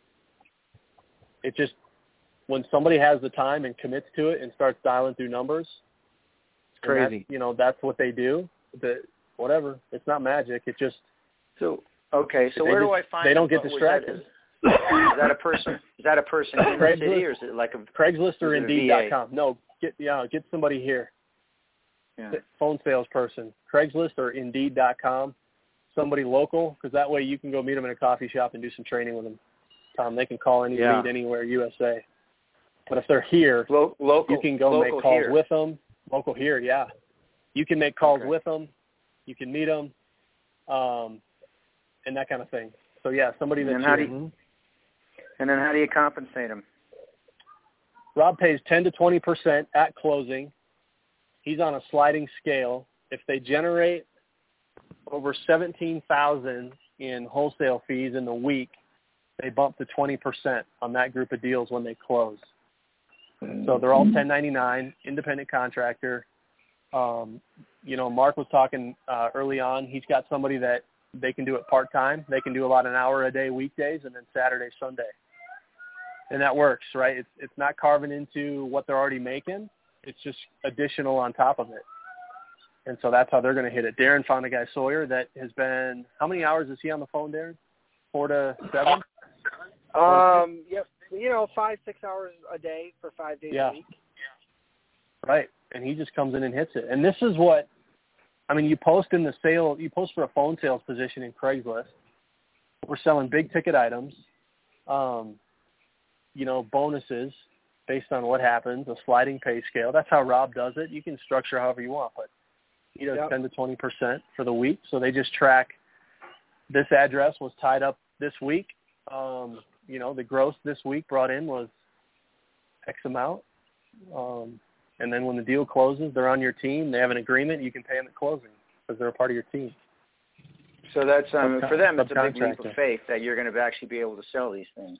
It just, when somebody has the time and commits to it and starts dialing through numbers, it's crazy. That's what they do. Whatever. It's not magic. It just. So where do I find? They don't get distracted. Is that a person? Is that a person in the city, or is it like a Craigslist or Indeed.com? No, get somebody here. Yeah. Phone salesperson. Craigslist or Indeed.com. Somebody local, because that way you can go meet them in a coffee shop and do some training with them. Tom, they can call any lead anywhere USA. But if they're here, local, you can go make calls here. with them. Local here, yeah. You can make calls with them. You can meet them, and that kind of thing. So, yeah, somebody that's and then how do you compensate them? Rob pays 10 to 20% at closing. He's on a sliding scale. If they generate over $17,000 in wholesale fees in the week, they bump to 20% on that group of deals when they close. So they're all 1099, independent contractor. Mark was talking early on. He's got somebody that they can do it part-time. They can do about an hour a day weekdays and then Saturday, Sunday. And that works, right? It's not carving into what they're already making. It's just additional on top of it. And so that's how they're going to hit it. Darren found a guy, Sawyer, that has been – how many hours is he on the phone, Darren? 4 to 7? Yep. 5-6 hours a day for 5 days a week. Right. And he just comes in and hits it. And this is what – you post in the sale – you post for a phone sales position in Craigslist. We're selling big-ticket items, bonuses based on what happens, a sliding pay scale. That's how Rob does it. You can structure however you want, but he does 10 to 20% for the week. So they just track this address was tied up this week. The gross this week brought in was X amount. And then when the deal closes, they're on your team. They have an agreement. You can pay them at closing because they're a part of your team. So that's for them, it's a big leap of faith that you're going to actually be able to sell these things.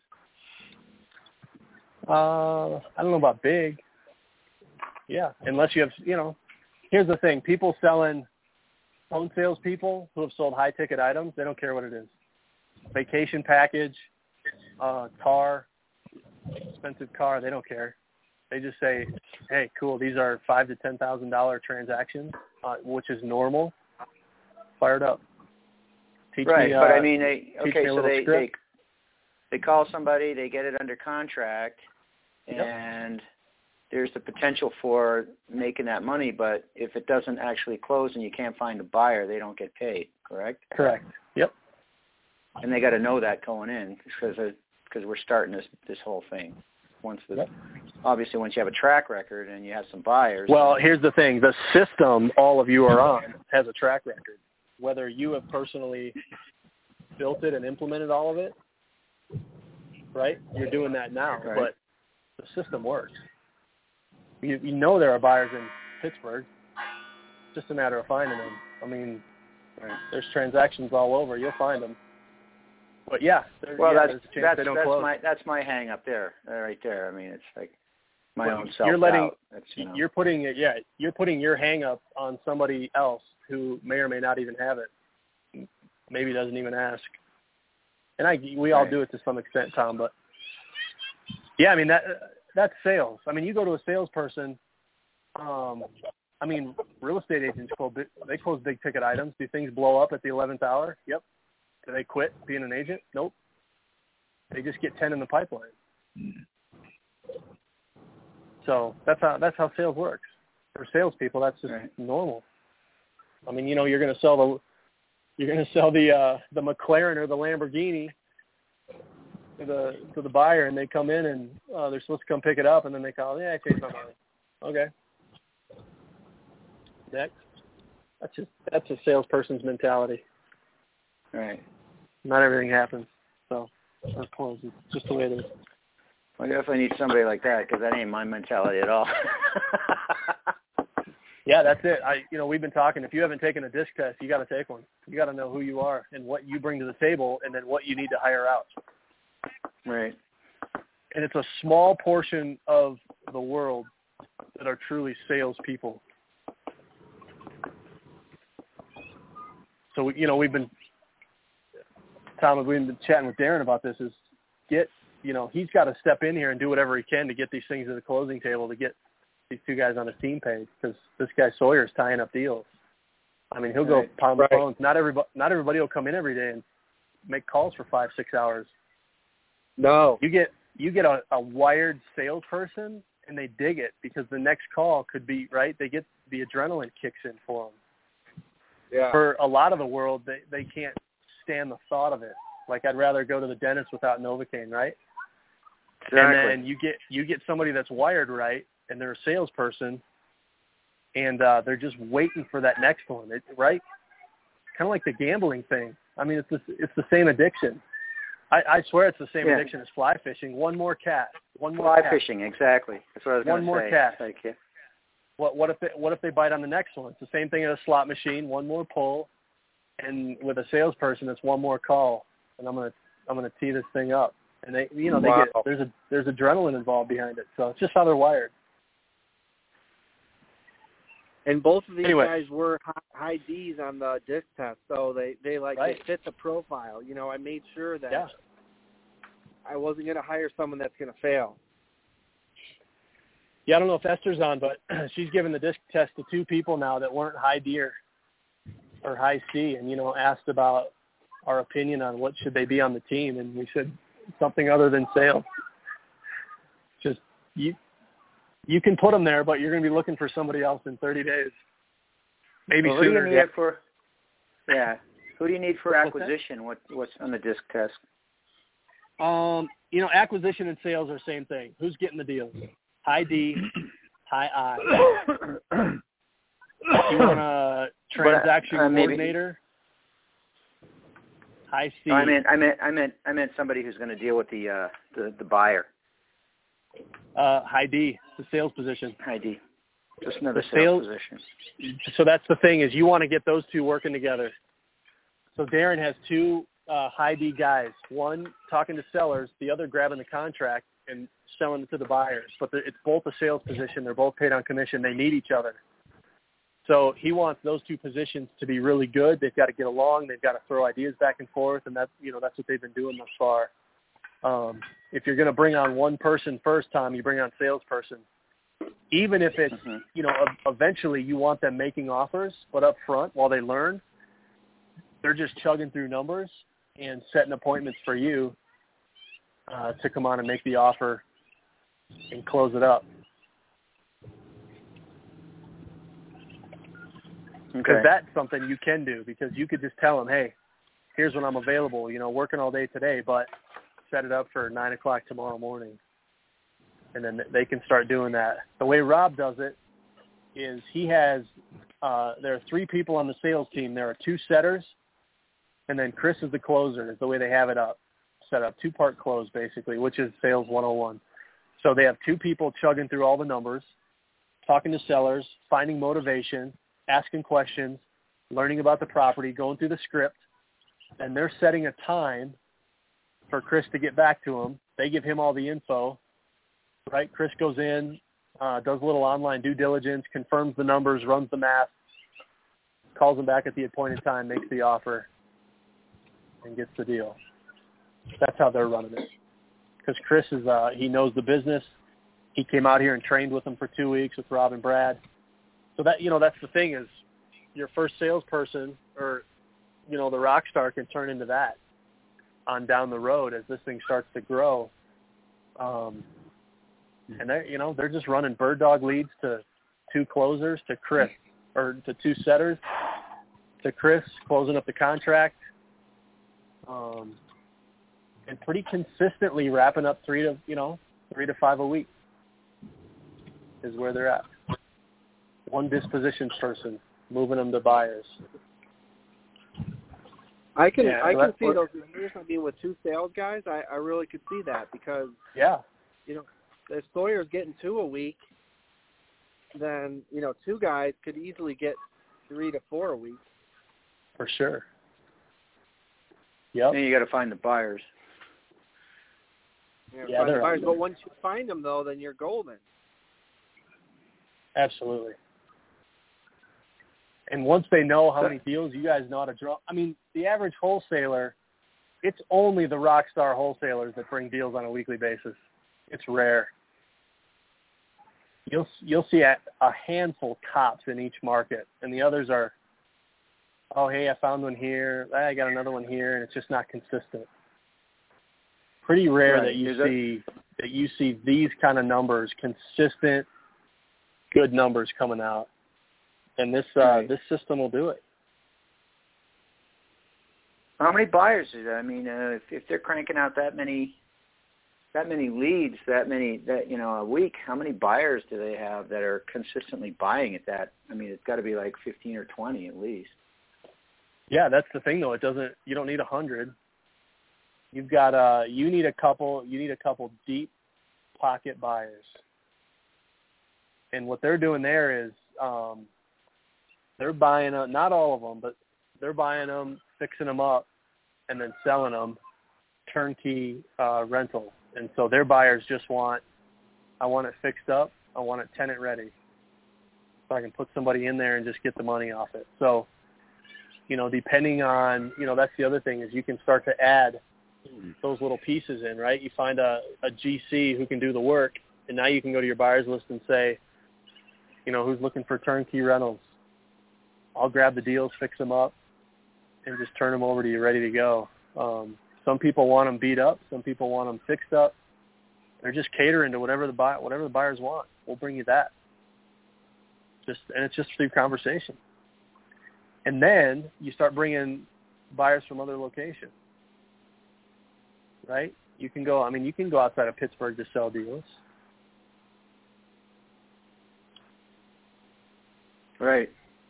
I don't know about big. Yeah, unless you have, here's the thing. People selling, phone sales people who have sold high-ticket items, they don't care what it is. Vacation package, car, expensive car, they don't care. They just say, hey, cool, these are $5,000 to $10,000 transactions, which is normal. Fired up. Teach right, me, but they call somebody, they get it under contract, and there's the potential for making that money, but if it doesn't actually close and you can't find a buyer, they don't get paid, correct? Correct. Yep. And they got to know that going in because we're starting this whole thing. Obviously, once you have a track record and you have some buyers. Well, here's the thing. The system all of you are on has a track record. Whether you have personally built it and implemented all of it, right? You're doing that now, right. But the system works. You know there are buyers in Pittsburgh. It's just a matter of finding them. There's transactions all over. You'll find them. But there's a chance they don't close. That's my hang up there, right there. It's like my own self. You're putting your hang up on somebody else who may or may not even have it. Maybe doesn't even ask. And we all do it to some extent, Tom. But that's sales. You go to a salesperson. Real estate agents close big ticket items. Do things blow up at the 11th hour? Yep. Do they quit being an agent? Nope. They just get 10 in the pipeline. So that's how sales works. For salespeople, that's just normal. You're going to sell the McLaren or the Lamborghini to the buyer, and they come in and they're supposed to come pick it up, and then they call, I changed my mind. Okay. Next. That's a salesperson's mentality. Right. Not everything happens, so or closes. Just the way it is. I definitely need somebody like that because that ain't my mentality at all. Yeah, that's it. We've been talking. If you haven't taken a disc test, you got to take one. You got to know who you are and what you bring to the table, and then what you need to hire out. Right. And it's a small portion of the world that are truly salespeople. So we've been. Tom, we've been chatting with Darren about this, he's got to step in here and do whatever he can to get these things to the closing table to get these two guys on his team paid because this guy Sawyer's tying up deals. He'll go pound the phones. Not everybody will come in every day and make calls for 5-6 hours. No. You get a wired salesperson and they dig it because the next call could be, right, they get the adrenaline kicks in for them. Yeah. For a lot of the world, they can't stand the thought of it. Like, I'd rather go to the dentist without Novocaine, right? Exactly. And then you get somebody that's wired right, and they're a salesperson, and they're just waiting for that next one, right? Kind of like the gambling thing. It's the same addiction. I swear it's the same addiction as fly fishing. One more cat. Fly fishing, exactly. That's what I was going to say. One more cat. Thank you. What if they bite on the next one? It's the same thing at a slot machine. One more pull. And with a salesperson, it's one more call, and I'm going to gonna tee this thing up. And they get there's adrenaline involved behind it. So it's just how they're wired. And both of these guys were high D's on the disc test, so they fit the profile. I made sure that I wasn't going to hire someone that's going to fail. Yeah, I don't know if Esther's on, but she's given the disc test to 2 people now that weren't high D or high C, and asked about our opinion on what should they be on the team, and we said something other than sales. Just you can put them there, but you're going to be looking for somebody else in 30 days. Maybe sooner. Who do you need for? Yeah. Who do you need for acquisition? What's on the disc test? Acquisition and sales are the same thing. Who's getting the deals? High D, high I. You want a transaction coordinator? High C. No, I meant somebody who's going to deal with the buyer. High D, the sales position. High D, just another sales position. So that's the thing, is you want to get those 2 working together. So Darren has 2 high D guys, one talking to sellers, the other grabbing the contract and selling it to the buyers. But it's both a sales position. They're both paid on commission. They need each other. So he wants those 2 positions to be really good. They've got to get along. They've got to throw ideas back and forth, and that's what they've been doing thus far. If you're going to bring on one person first, Tom, you bring on salesperson. Even if it's, eventually you want them making offers, but up front while they learn, they're just chugging through numbers and setting appointments for you to come on and make the offer and close it up. Because that's something you can do, because you could just tell them, hey, here's when I'm available, working all day today, but set it up for 9 o'clock tomorrow morning. And then they can start doing that. The way Rob does it is he has, there are 3 people on the sales team. There are 2 setters, and then Chris is the closer, is the way they have it set up, 2-part close basically, which is sales 101. So they have 2 people chugging through all the numbers, talking to sellers, finding motivation, asking questions, learning about the property, going through the script, and they're setting a time for Chris to get back to them. They give him all the info, right? Chris goes in, does a little online due diligence, confirms the numbers, runs the math, calls them back at the appointed time, makes the offer, and gets the deal. That's how they're running it. Because Chris is, he knows the business. He came out here and trained with them for 2 weeks with Rob and Brad. So that, that's the thing, is your first salesperson or, the rock star can turn into that on down the road as this thing starts to grow. And they're just running bird dog leads to 2 closers, to Chris, or to 2 setters, to Chris closing up the contract, and pretty consistently wrapping up 3 to 5 a week is where they're at. One disposition person moving them to buyers. I can see those numbers. I mean, with 2 sales guys, I really could see that, because if Sawyer's getting 2 a week, then 2 guys could easily get 3 to 4 a week. For sure. Yep. Then you got to find the buyers. Find the buyers. But once you find them, though, then you're golden. Absolutely. And once they know how many deals you guys know how to draw, I mean, the average wholesaler, it's only the rock star wholesalers that bring deals on a weekly basis. It's rare. You'll see a handful cops in each market, and the others are, oh, hey, I found one here, I got another one here, and it's just not consistent. Pretty rare that you see these kind of numbers, consistent, good numbers coming out. And this system will do it. How many buyers is that? I mean, if they're cranking out that many leads, a week, how many buyers do they have that are consistently buying at that? I mean, it's got to be like 15 or 20 at least. Yeah, that's the thing, though. You don't need 100. You've got you need a couple deep pocket buyers. And what they're doing there is they're buying them, not all of them, but they're buying them, fixing them up, and then selling them, turnkey rental. And so their buyers just I want it fixed up. I want it tenant ready. So I can put somebody in there and just get the money off it. So, depending on, that's the other thing is you can start to add those little pieces in, right? You find a GC who can do the work, and now you can go to your buyers list and say, who's looking for turnkey rentals? I'll grab the deals, fix them up, and just turn them over to you ready to go. Some people want them beat up. Some people want them fixed up. They're just catering to whatever the buyers want. We'll bring you that. And it's just through conversation. And then you start bringing buyers from other locations, right? You can go outside of Pittsburgh to sell deals. Right.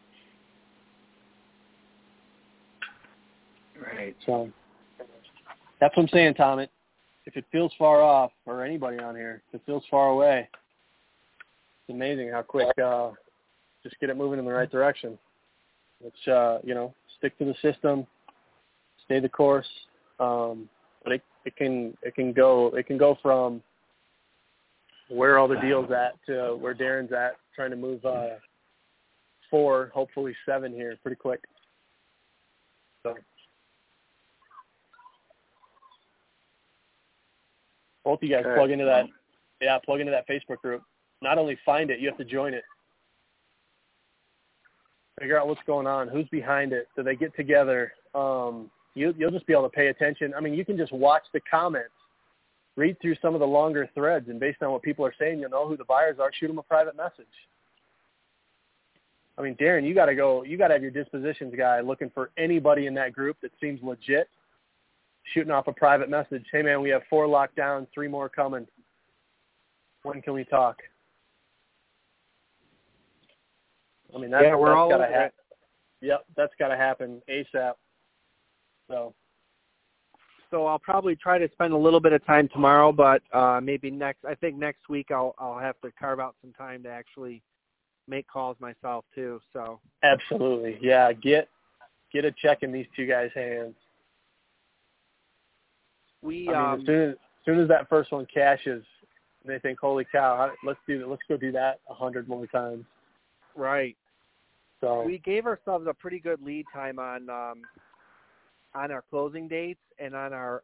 Right. So that's what I'm saying, Tom. If it feels far off, or anybody on here, if it feels far away, it's amazing how quick, just get it moving in the right direction. Let's, stick to the system, stay the course. But it can go from where all the deals at to where Darren's at, trying to move 4, hopefully 7 here pretty quick. So both you guys plug into that Facebook group. Not only find it, you have to join it. Figure out what's going on, who's behind it. Do they get together? You'll just be able to pay attention. I mean, you can just watch the comments, read through some of the longer threads, and based on what people are saying, you'll know who the buyers are. Shoot them a private message. I mean, Darren, you got to have your dispositions guy looking for anybody in that group that seems legit, shooting off a private message. Hey, man, we have 4 locked down, 3 more coming. When can we talk? I mean, that's got to happen. Yep, that's got to happen ASAP. So I'll probably try to spend a little bit of time tomorrow, but maybe next week I'll have to carve out some time to actually make calls myself too. So absolutely, yeah. Get a check in these 2 guys' hands. As soon as that first one cashes, they think, "Holy cow, let's go do that 100 more times." Right. So we gave ourselves a pretty good lead time on our closing dates and on our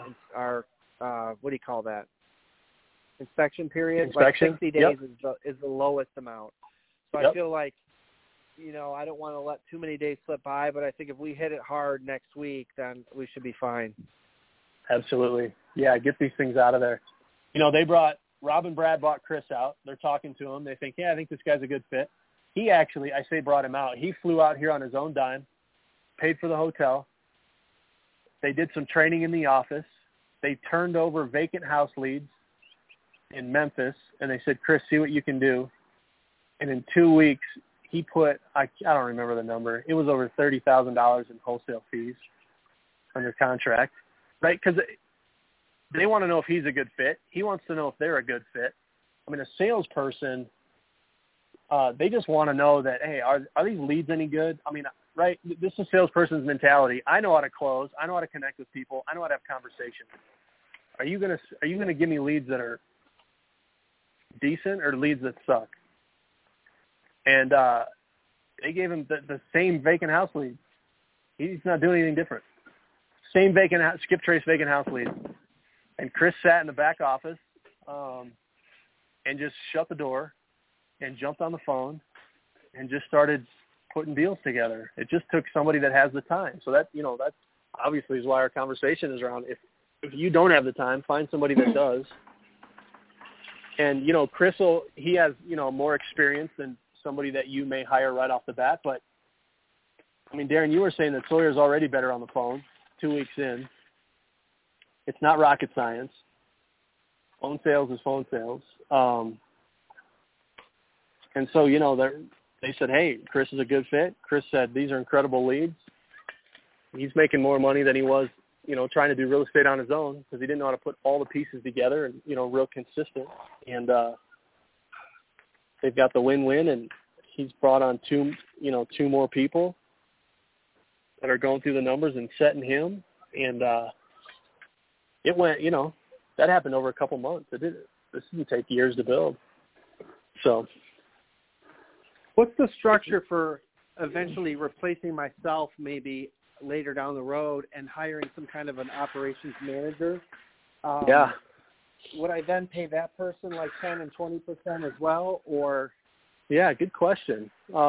what do you call that? Inspection period. Inspection. Like 60 days is the lowest amount. So I feel like, I don't want to let too many days slip by, but I think if we hit it hard next week, then we should be fine. Absolutely. Yeah, get these things out of there. Rob and Brad bought Chris out. They're talking to him. They think, I think this guy's a good fit. He actually, I say brought him out. He flew out here on his own dime, paid for the hotel. They did some training in the office. They turned over vacant house leads in Memphis, and they said, Chris, see what you can do. And in 2 weeks, he put, I don't remember the number, it was over $30,000 in wholesale fees under contract, right? Because they want to know if he's a good fit. He wants to know if they're a good fit. I mean, a salesperson, they just want to know that, hey, are these leads any good? I mean, right, this is a salesperson's mentality. I know how to close. I know how to connect with people. I know how to have conversations. Are you gonna give me leads that are decent or leads that suck? And they gave him the same vacant house lead. He's not doing anything different. Same skip trace vacant house lead. And Chris sat in the back office and just shut the door and jumped on the phone and just started putting deals together. It just took somebody that has the time. So that obviously is why our conversation is around. If you don't have the time, find somebody that does. And, Chris he has, more experience than somebody that you may hire right off the bat. But, I mean, Darren, you were saying that Sawyer's already better on the phone 2 weeks in. It's not rocket science. Phone sales is phone sales. And so, they said, hey, Chris is a good fit. Chris said, these are incredible leads. He's making more money than he was, trying to do real estate on his own because he didn't know how to put all the pieces together and, real consistent. And they've got the win-win, and he's brought on two more people that are going through the numbers and setting him. And it went, that happened over a couple months. This didn't take years to build. So, what's the structure for eventually replacing myself maybe later down the road and hiring some kind of an operations manager? Would I then pay that person like 10 and 20% as well, or? Yeah, good question.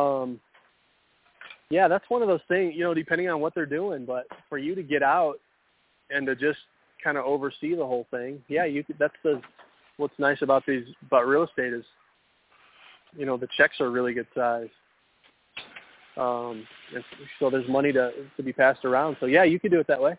Yeah, that's one of those things, depending on what they're doing. But for you to get out and to just kind of oversee the whole thing, yeah, you could. What's nice about real estate is, the checks are really good size. And so there's money to be passed around. So yeah, you could do it that way.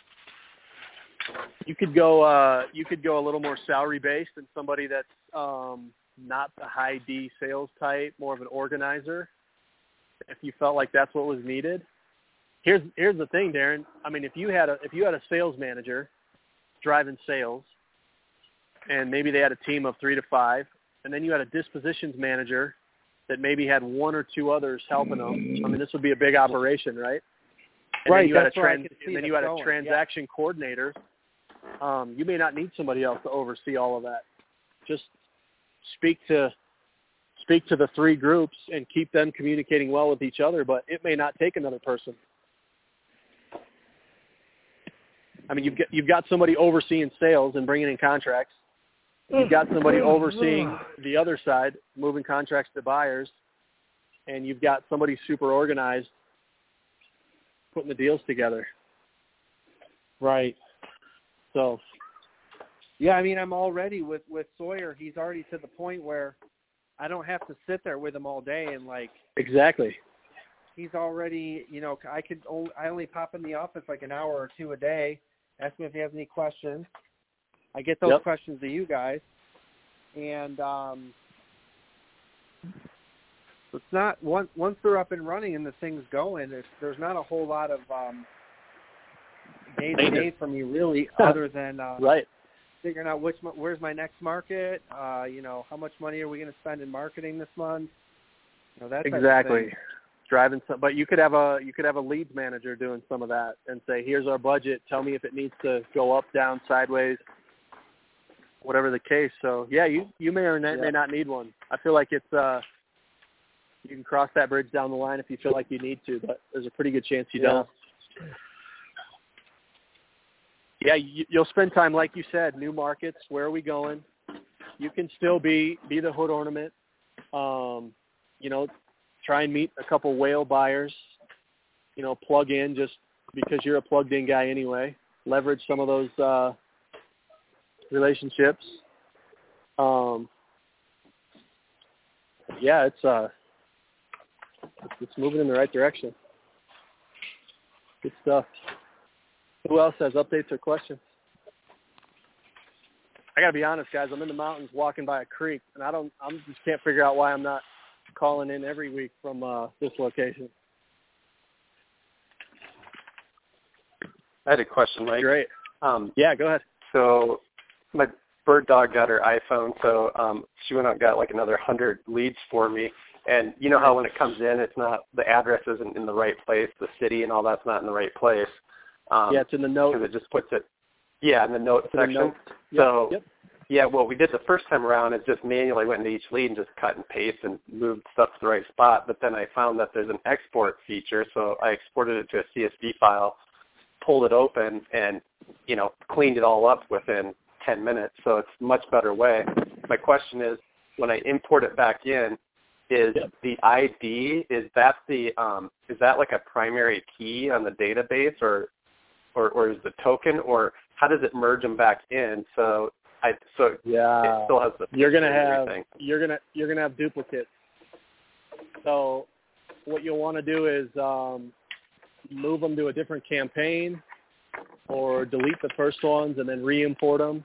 You could go a little more salary based than somebody that's not the high D sales type, more of an organizer. If you felt like that's what was needed. Here's the thing, Darren. I mean, if you had a sales manager driving sales, and maybe they had a team of 3 to 5, and then you had a dispositions manager that maybe had 1 or 2 others helping them. I mean, this would be a big operation, right? And right. Then you had a going. transaction coordinator. You may not need somebody else to oversee all of that. Just speak to the 3 groups and keep them communicating well with each other, but it may not take another person. I mean, you've got somebody overseeing sales and bringing in contracts. You've got somebody overseeing the other side, moving contracts to buyers, and you've got somebody super organized putting the deals together. Right. So, yeah, I mean, I'm already with Sawyer. He's already to the point where I don't have to sit there with him all day and Exactly. He's already, I only pop in the office like an hour or 2 a day, ask him if he has any questions. I get those questions to you guys, and it's not once they're up and running and the thing's going. There's not a whole lot of day to day for me really, other than right. figuring out where's my next market. How much money are we going to spend in marketing this month? That type exactly. of thing. Driving some, but you could have a leads manager doing some of that and say, here's our budget. Tell me if it needs to go up, down, sideways, whatever the case. So yeah, you may or may not need one. I feel like it's you can cross that bridge down the line if you feel like you need to, but there's a pretty good chance you don't. Yeah, you'll spend time, like you said, new markets. Where are we going? You can still be the hood ornament. Try and meet a couple whale buyers. Plug in just because you're a plugged-in guy anyway. Leverage some of those relationships. Yeah, it's moving in the right direction. Good stuff. Who else has updates or questions? I gotta be honest, guys. I'm in the mountains, walking by a creek, and I just can't figure out why I'm not calling in every week from this location. I had a question, Mike. Great. Yeah, go ahead. So my bird dog got her iPhone, so she went out and got like another 100 leads for me. And you know how when it comes in, it's not, the address isn't in the right place, the city and all that's not in the right place. Yeah, it's in the note. Because it just puts it, in the note section. Note. Yep. So, yep. Yeah, what we did the first time around is just manually went into each lead and just cut and paste and moved stuff to the right spot. But then I found that there's an export feature, so I exported it to a CSV file, pulled it open, and, cleaned it all up within 10 minutes. So it's a much better way. My question is, when I import it back in, is the ID, is that like a primary key on the database or is the token, or how does it merge them back in? So it still has the you're gonna have duplicates. So what you'll want to do is move them to a different campaign or delete the first ones and then re-import them.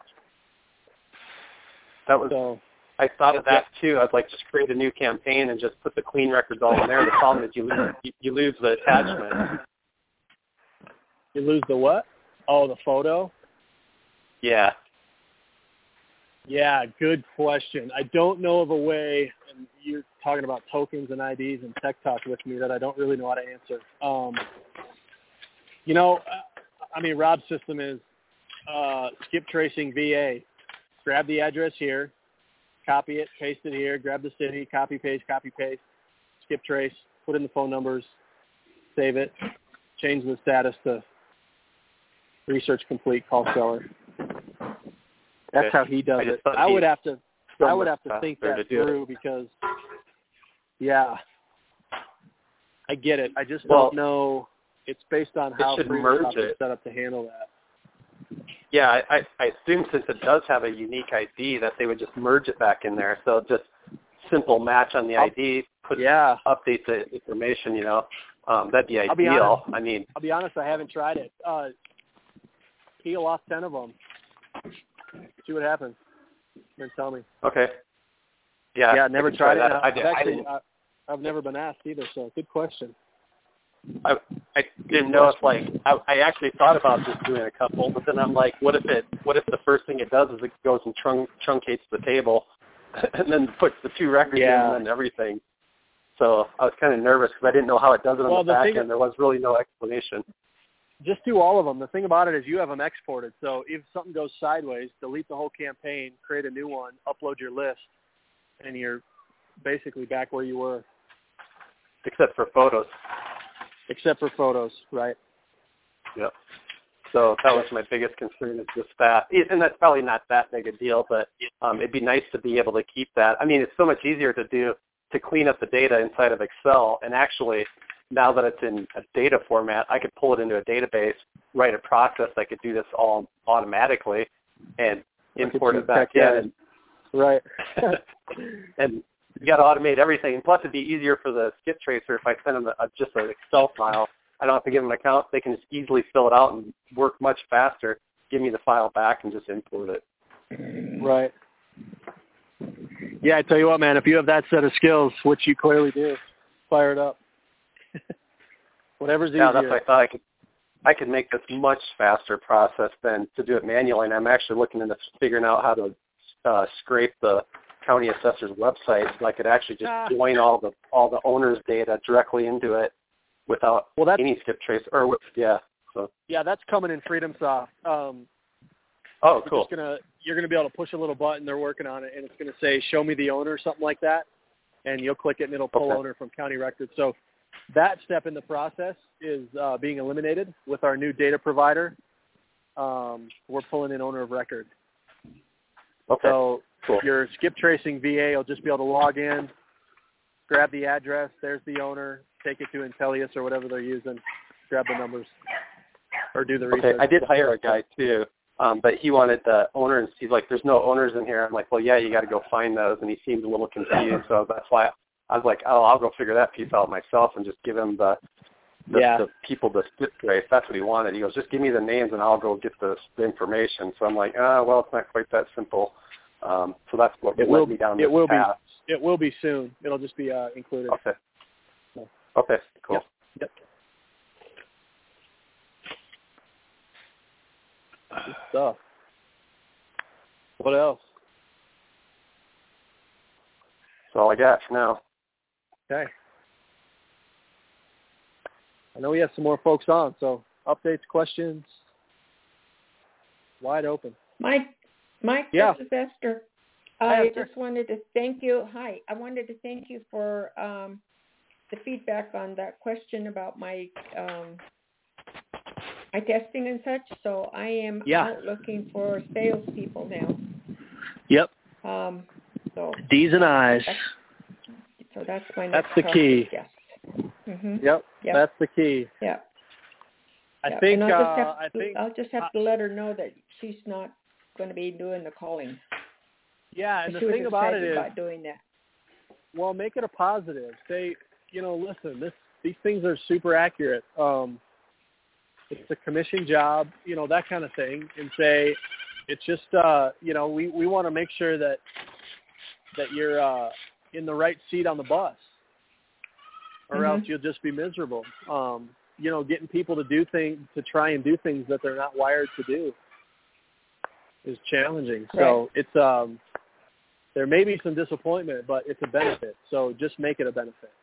I thought of that too. I'd like just create a new campaign and just put the clean records all in there. The problem is you lose the attachment. You lose the what? Oh, the photo? Yeah. Yeah, good question. I don't know of a way, and you're talking about tokens and IDs and tech talk with me, that I don't really know how to answer. Rob's system is skip tracing VA. Grab the address here, copy it, paste it here, grab the city, copy, paste, skip trace, put in the phone numbers, save it, change the status to research complete, call seller. That's how he does it. I would have to think that through because, yeah, I get it. I just don't know. It's based on how FreedomSoft is set up to handle that. Yeah, I assume since it does have a unique ID that they would just merge it back in there. So just simple match on the ID, update the information, that'd be ideal. I'll be honest, I haven't tried it. Peel off 10 of them. See what happens. Then tell me. Okay. Yeah. Yeah, never tried it. I've never been asked either, so good question. I didn't know if I actually thought about just doing a couple, but then I'm like, what if the first thing it does is it goes and truncates the table, and then puts the two records in and everything. So I was kind of nervous because I didn't know how it does it on the back end. There was really no explanation. Just do all of them. The thing about it is you have them exported. So if something goes sideways, delete the whole campaign, create a new one, upload your list, and you're basically back where you were. Except for photos. Right. Yep. So that was my biggest concern is just that. And that's probably not that big a deal, but it'd be nice to be able to keep that. I mean, it's so much easier to clean up the data inside of Excel. And actually, now that it's in a data format, I could pull it into a database, write a process. I could do this all automatically and import it back in. Right. And you got to automate everything. And plus, it'd be easier for the skip tracer if I send them just an Excel file. I don't have to give them an account. They can just easily fill it out and work much faster. Give me the file back and just import it. Right. Yeah, I tell you what, man, if you have that set of skills, which you clearly do, fire it up. Whatever's easier. Yeah, that's what I thought. I could make this much faster process than to do it manually. And I'm actually looking into figuring out how to scrape the county assessor's website so I could actually just join all the owners' data directly into it without any skip trace. Yeah, that's coming in FreedomSoft. Cool. You're gonna be able to push a little button. They're working on it, and it's gonna say "Show me the owner" or something like that, and you'll click it, and it'll pull owner from county records. So that step in the process is being eliminated with our new data provider. We're pulling in owner of record. Okay. So cool. Your skip tracing VA will just be able to log in, grab the address, there's the owner, take it to Intellius or whatever they're using, grab the numbers, or do the research. Okay, I did hire a guy too, but he wanted the owner, and he's like, there's no owners in here. I'm like, well, yeah, you got to go find those, and he seemed a little confused, so that's why I was like, I'll go figure that piece out myself and just give him the people to skip trace. That's what he wanted. He goes, just give me the names and I'll go get the information. So I'm like, well, it's not quite that simple. So that's what led me down this path. It will be soon. It'll just be included. Okay. Okay, cool. Yep. Good stuff. What else? That's all I got for now. Okay. I know we have some more folks on, so updates, questions, wide open. Mike, yeah. This is Esther. I just wanted to thank you. Hi. I wanted to thank you for the feedback on that question about my testing and such. So I am out looking for salespeople now. Yep. So D's and I's. So that's my next That's the key. Yes. Mm-hmm. Yep. That's the key. Yeah. I think. I'll just have to let her know that she's not going to be doing the calling. Yeah, and the thing about it is, about doing that. Well, make it a positive. Say, listen, these things are super accurate. It's a commission job, that kind of thing, and say, it's just, we want to make sure that you're in the right seat on the bus, or else you'll just be miserable. Getting people to try and do things that they're not wired to do is challenging. Right. So it's there may be some disappointment, but it's a benefit. So just make it a benefit.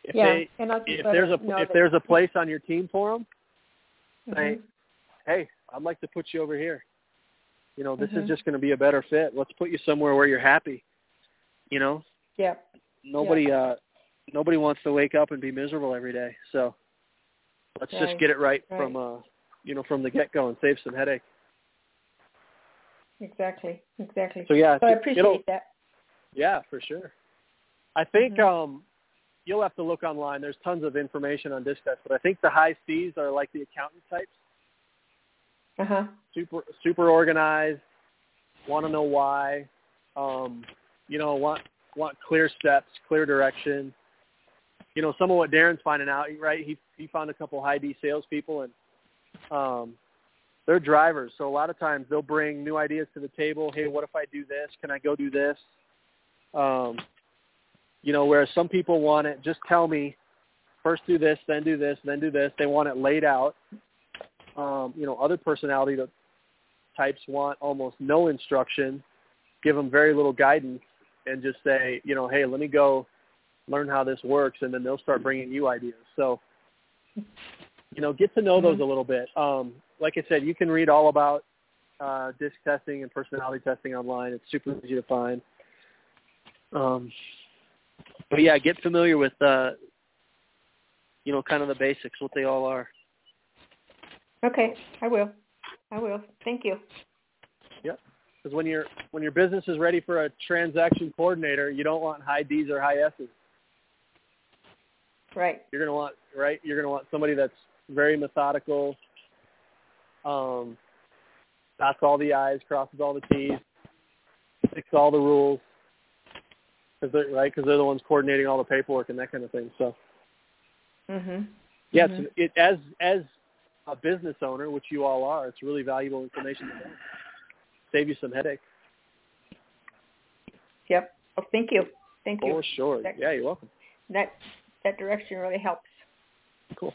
If there's a place on your team for them, say, hey, I'd like to put you over here. You know, this is just going to be a better fit. Let's put you somewhere where you're happy. You know? Yeah. Nobody wants to wake up and be miserable every day. So let's just get it right. From from the get-go and save some headache. Exactly. So yeah, I appreciate that. Yeah, for sure. I think you'll have to look online. There's tons of information on disc tests, but I think the high C's are like the accountant types. Super organized. Want to know why? Want clear steps, clear direction. You know, some of what Darren's finding out, right? He found a couple high D salespeople, and they're drivers. So a lot of times they'll bring new ideas to the table. Hey, what if I do this? Can I go do this? Whereas some people want it, just tell me, first do this, then do this, then do this. They want it laid out. Other personality types want almost no instruction, give them very little guidance, and just say, hey, let me go learn how this works, and then they'll start bringing you ideas. So, get to know those a little bit. Like I said, you can read all about disc testing and personality testing online. It's super easy to find. But yeah, get familiar with, kind of the basics, what they all are. Okay, I will. Thank you. Yep. Because when your business is ready for a transaction coordinator, you don't want high D's or high S's. Right. You're gonna want somebody that's very methodical, dots all the I's, crosses all the T's, sticks all the rules. Because they're the ones coordinating all the paperwork and that kind of thing. So. Yeah, as a business owner, which you all are, it's really valuable information to know. Save you some headache. Yep. Oh, thank you. For sure. Yeah, you're welcome. That direction really helps. Cool.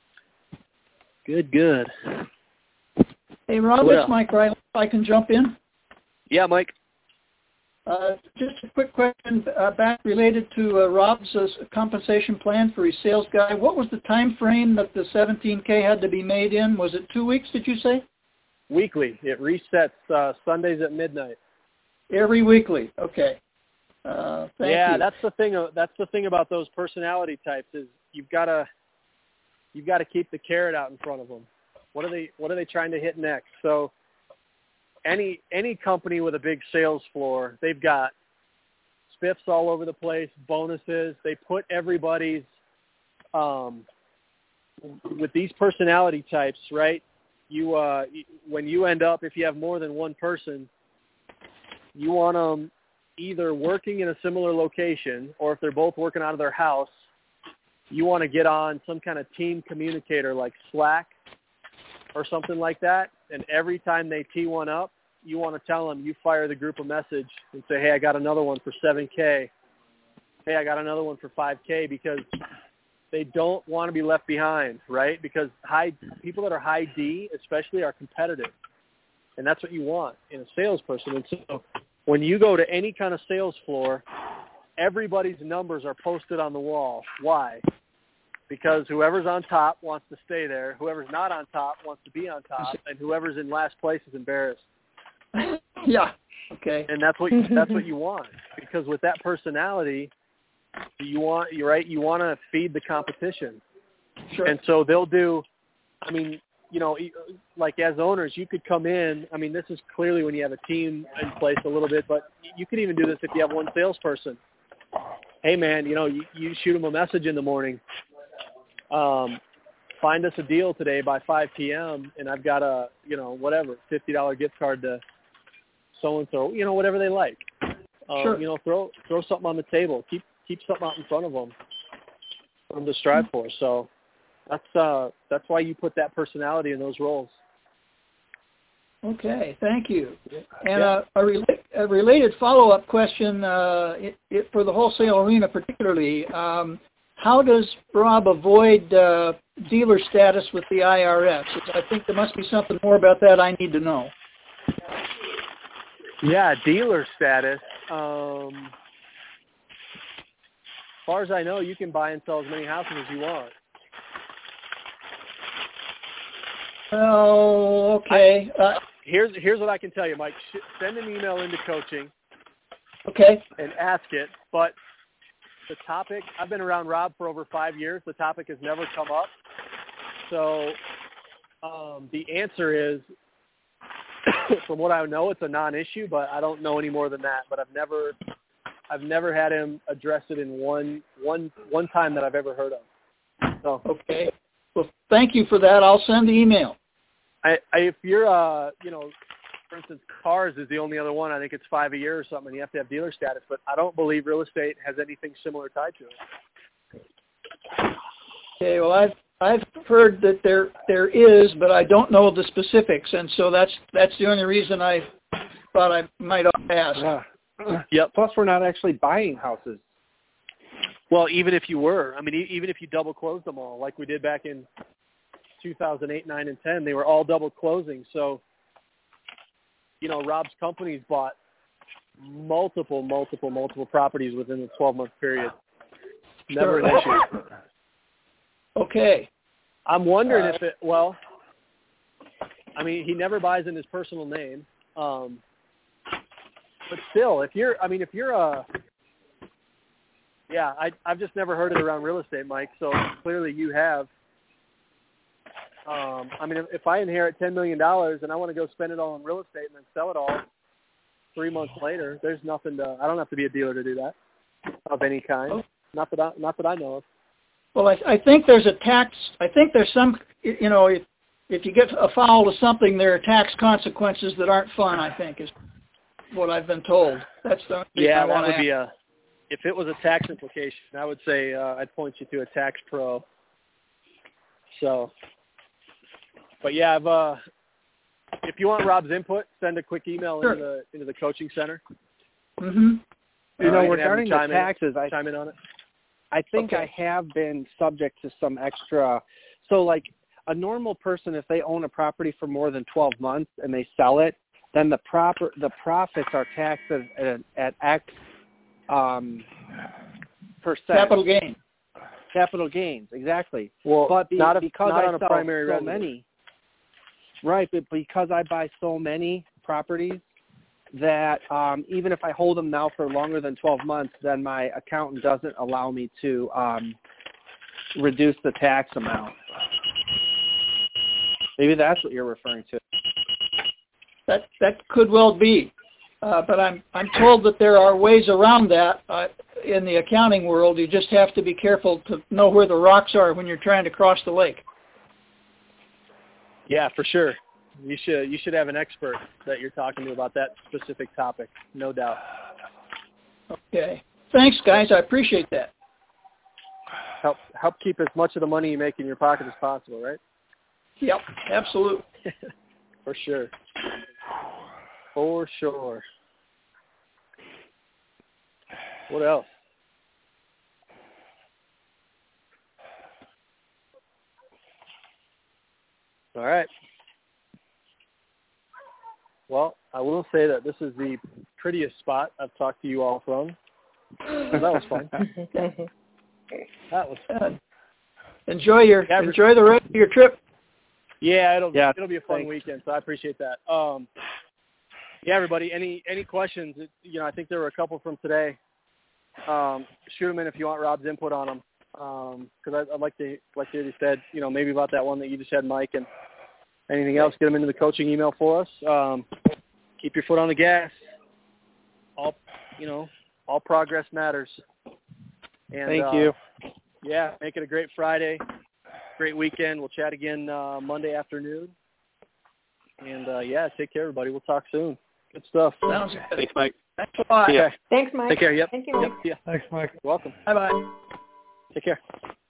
Good. Hey, Rob, it's Mike Riley. If I can jump in? Yeah, Mike. Just a quick question back related to Rob's compensation plan for his sales guy. What was the time frame that the $17K had to be made in? Was it 2 weeks, did you say? Weekly. It resets Sundays at midnight. Every weekly. Okay. Thank you. Yeah, that's the thing about those personality types is you've got to keep the carrot out in front of them. What are they trying to hit next? So any company with a big sales floor, they've got spiffs all over the place, bonuses. They put everybody's with these personality types, right? When you end up, if you have more than one person, you want them either working in a similar location, or if they're both working out of their house, you want to get on some kind of team communicator like Slack or something like that. And every time they tee one up, you want to tell them, you fire the group a message and say, hey, I got another one for $7K. Hey, I got another one for $5K, because they don't want to be left behind, right? Because people that are high D especially are competitive. And that's what you want in a salesperson. And so when you go to any kind of sales floor, everybody's numbers are posted on the wall. Why? Because whoever's on top wants to stay there. Whoever's not on top wants to be on top. And whoever's in last place is embarrassed. Yeah. Okay. And that's what you want, because with that personality, you want to feed the competition. Sure. And so they'll do. I mean, like as owners, you could come in. I mean, this is clearly when you have a team in place a little bit, but you could even do this if you have one salesperson. Hey, man, you shoot them a message in the morning. Find us a deal today by 5 p.m. and I've got a $50 gift card to so-and-so, whatever they like. Sure. Throw something on the table. Keep something out in front of them for them to strive for. So that's why you put that personality in those roles. Okay, thank you. And a related follow-up question for the wholesale arena particularly, how does Rob avoid dealer status with the IRS? I think there must be something more about that I need to know. Yeah, dealer status. As far as I know, you can buy and sell as many houses as you want. Oh, okay. Here's what I can tell you, Mike. Send an email into coaching. Okay. And ask it. But the topic, I've been around Rob for over 5 years. The topic has never come up. So the answer is, from what I know, it's a non-issue, but I don't know any more than that. But I've never had him address it in one time that I've ever heard of. So okay. Well, thank you for that. I'll send the email. If you're, for instance, cars is the only other one. I think it's 5 a year or something. And you have to have dealer status, but I don't believe real estate has anything similar tied to it. Okay. Well, I've heard that there is, but I don't know the specifics, and so that's the only reason I thought I might ask. Yep. Plus, we're not actually buying houses. Well, even if you were, I mean, even if you double closed them all, like we did back in 2008, 9, and 10, they were all double closing. So, Rob's company's bought multiple properties within the 12-month period. Never an issue. Okay. I'm wondering if he never buys in his personal name. But still, I've just never heard it around real estate, Mike. So clearly you have. If I inherit $10 million and I want to go spend it all in real estate and then sell it all 3 months later, there's nothing I don't have to be a dealer to do that of any kind. Oh. Not that I know of. Well, I think there's a tax. I think there's some. If you get afoul of something, there are tax consequences that aren't fun. I think is what I've been told. That's the that would be if it was a tax implication, I would say I'd point you to a tax pro. So, but yeah, if you want Rob's input, send a quick email into the coaching center. Mm-hmm. Regarding the taxes, chime in on it. I think I have been subject to some extra. So, like a normal person, if they own a property for more than 12 months and they sell it, then the profits are taxed at X percent. Capital gains, exactly. Well, but because I on a sell primary so residence. many, right? But because I buy so many properties, that even if I hold them now for longer than 12 months, then my accountant doesn't allow me to reduce the tax amount. Maybe that's what you're referring to. That could well be, but I'm told that there are ways around that in the accounting world. You just have to be careful to know where the rocks are when you're trying to cross the lake. Yeah, for sure. You should have an expert that you're talking to about that specific topic, no doubt. Okay. Thanks, guys. I appreciate that. Help keep as much of the money you make in your pocket as possible, right? Yep, absolutely. For sure. For sure. What else? All right. Well, I will say that this is the prettiest spot I've talked to you all from. So that was fun. That was fun. Enjoy the rest of your trip. Yeah, it'll be a fun weekend. So I appreciate that. Yeah, everybody. Any questions? I think there were a couple from today. Shoot them in if you want Rob's input on them. Because I'd like to, like you said, maybe about that one that you just had, Mike, and anything else, get them into the coaching email for us. Keep your foot on the gas. All progress matters. And, Thank you. Yeah, make it a great Friday, great weekend. We'll chat again Monday afternoon. And, take care, everybody. We'll talk soon. Good stuff. Sounds good. Thanks, Mike. Thanks a lot. Yeah. Thanks, Mike. Take care. Yep. Thank you, Mike. Yep. Yeah. Thanks, Mike. You're welcome. Bye-bye. Take care.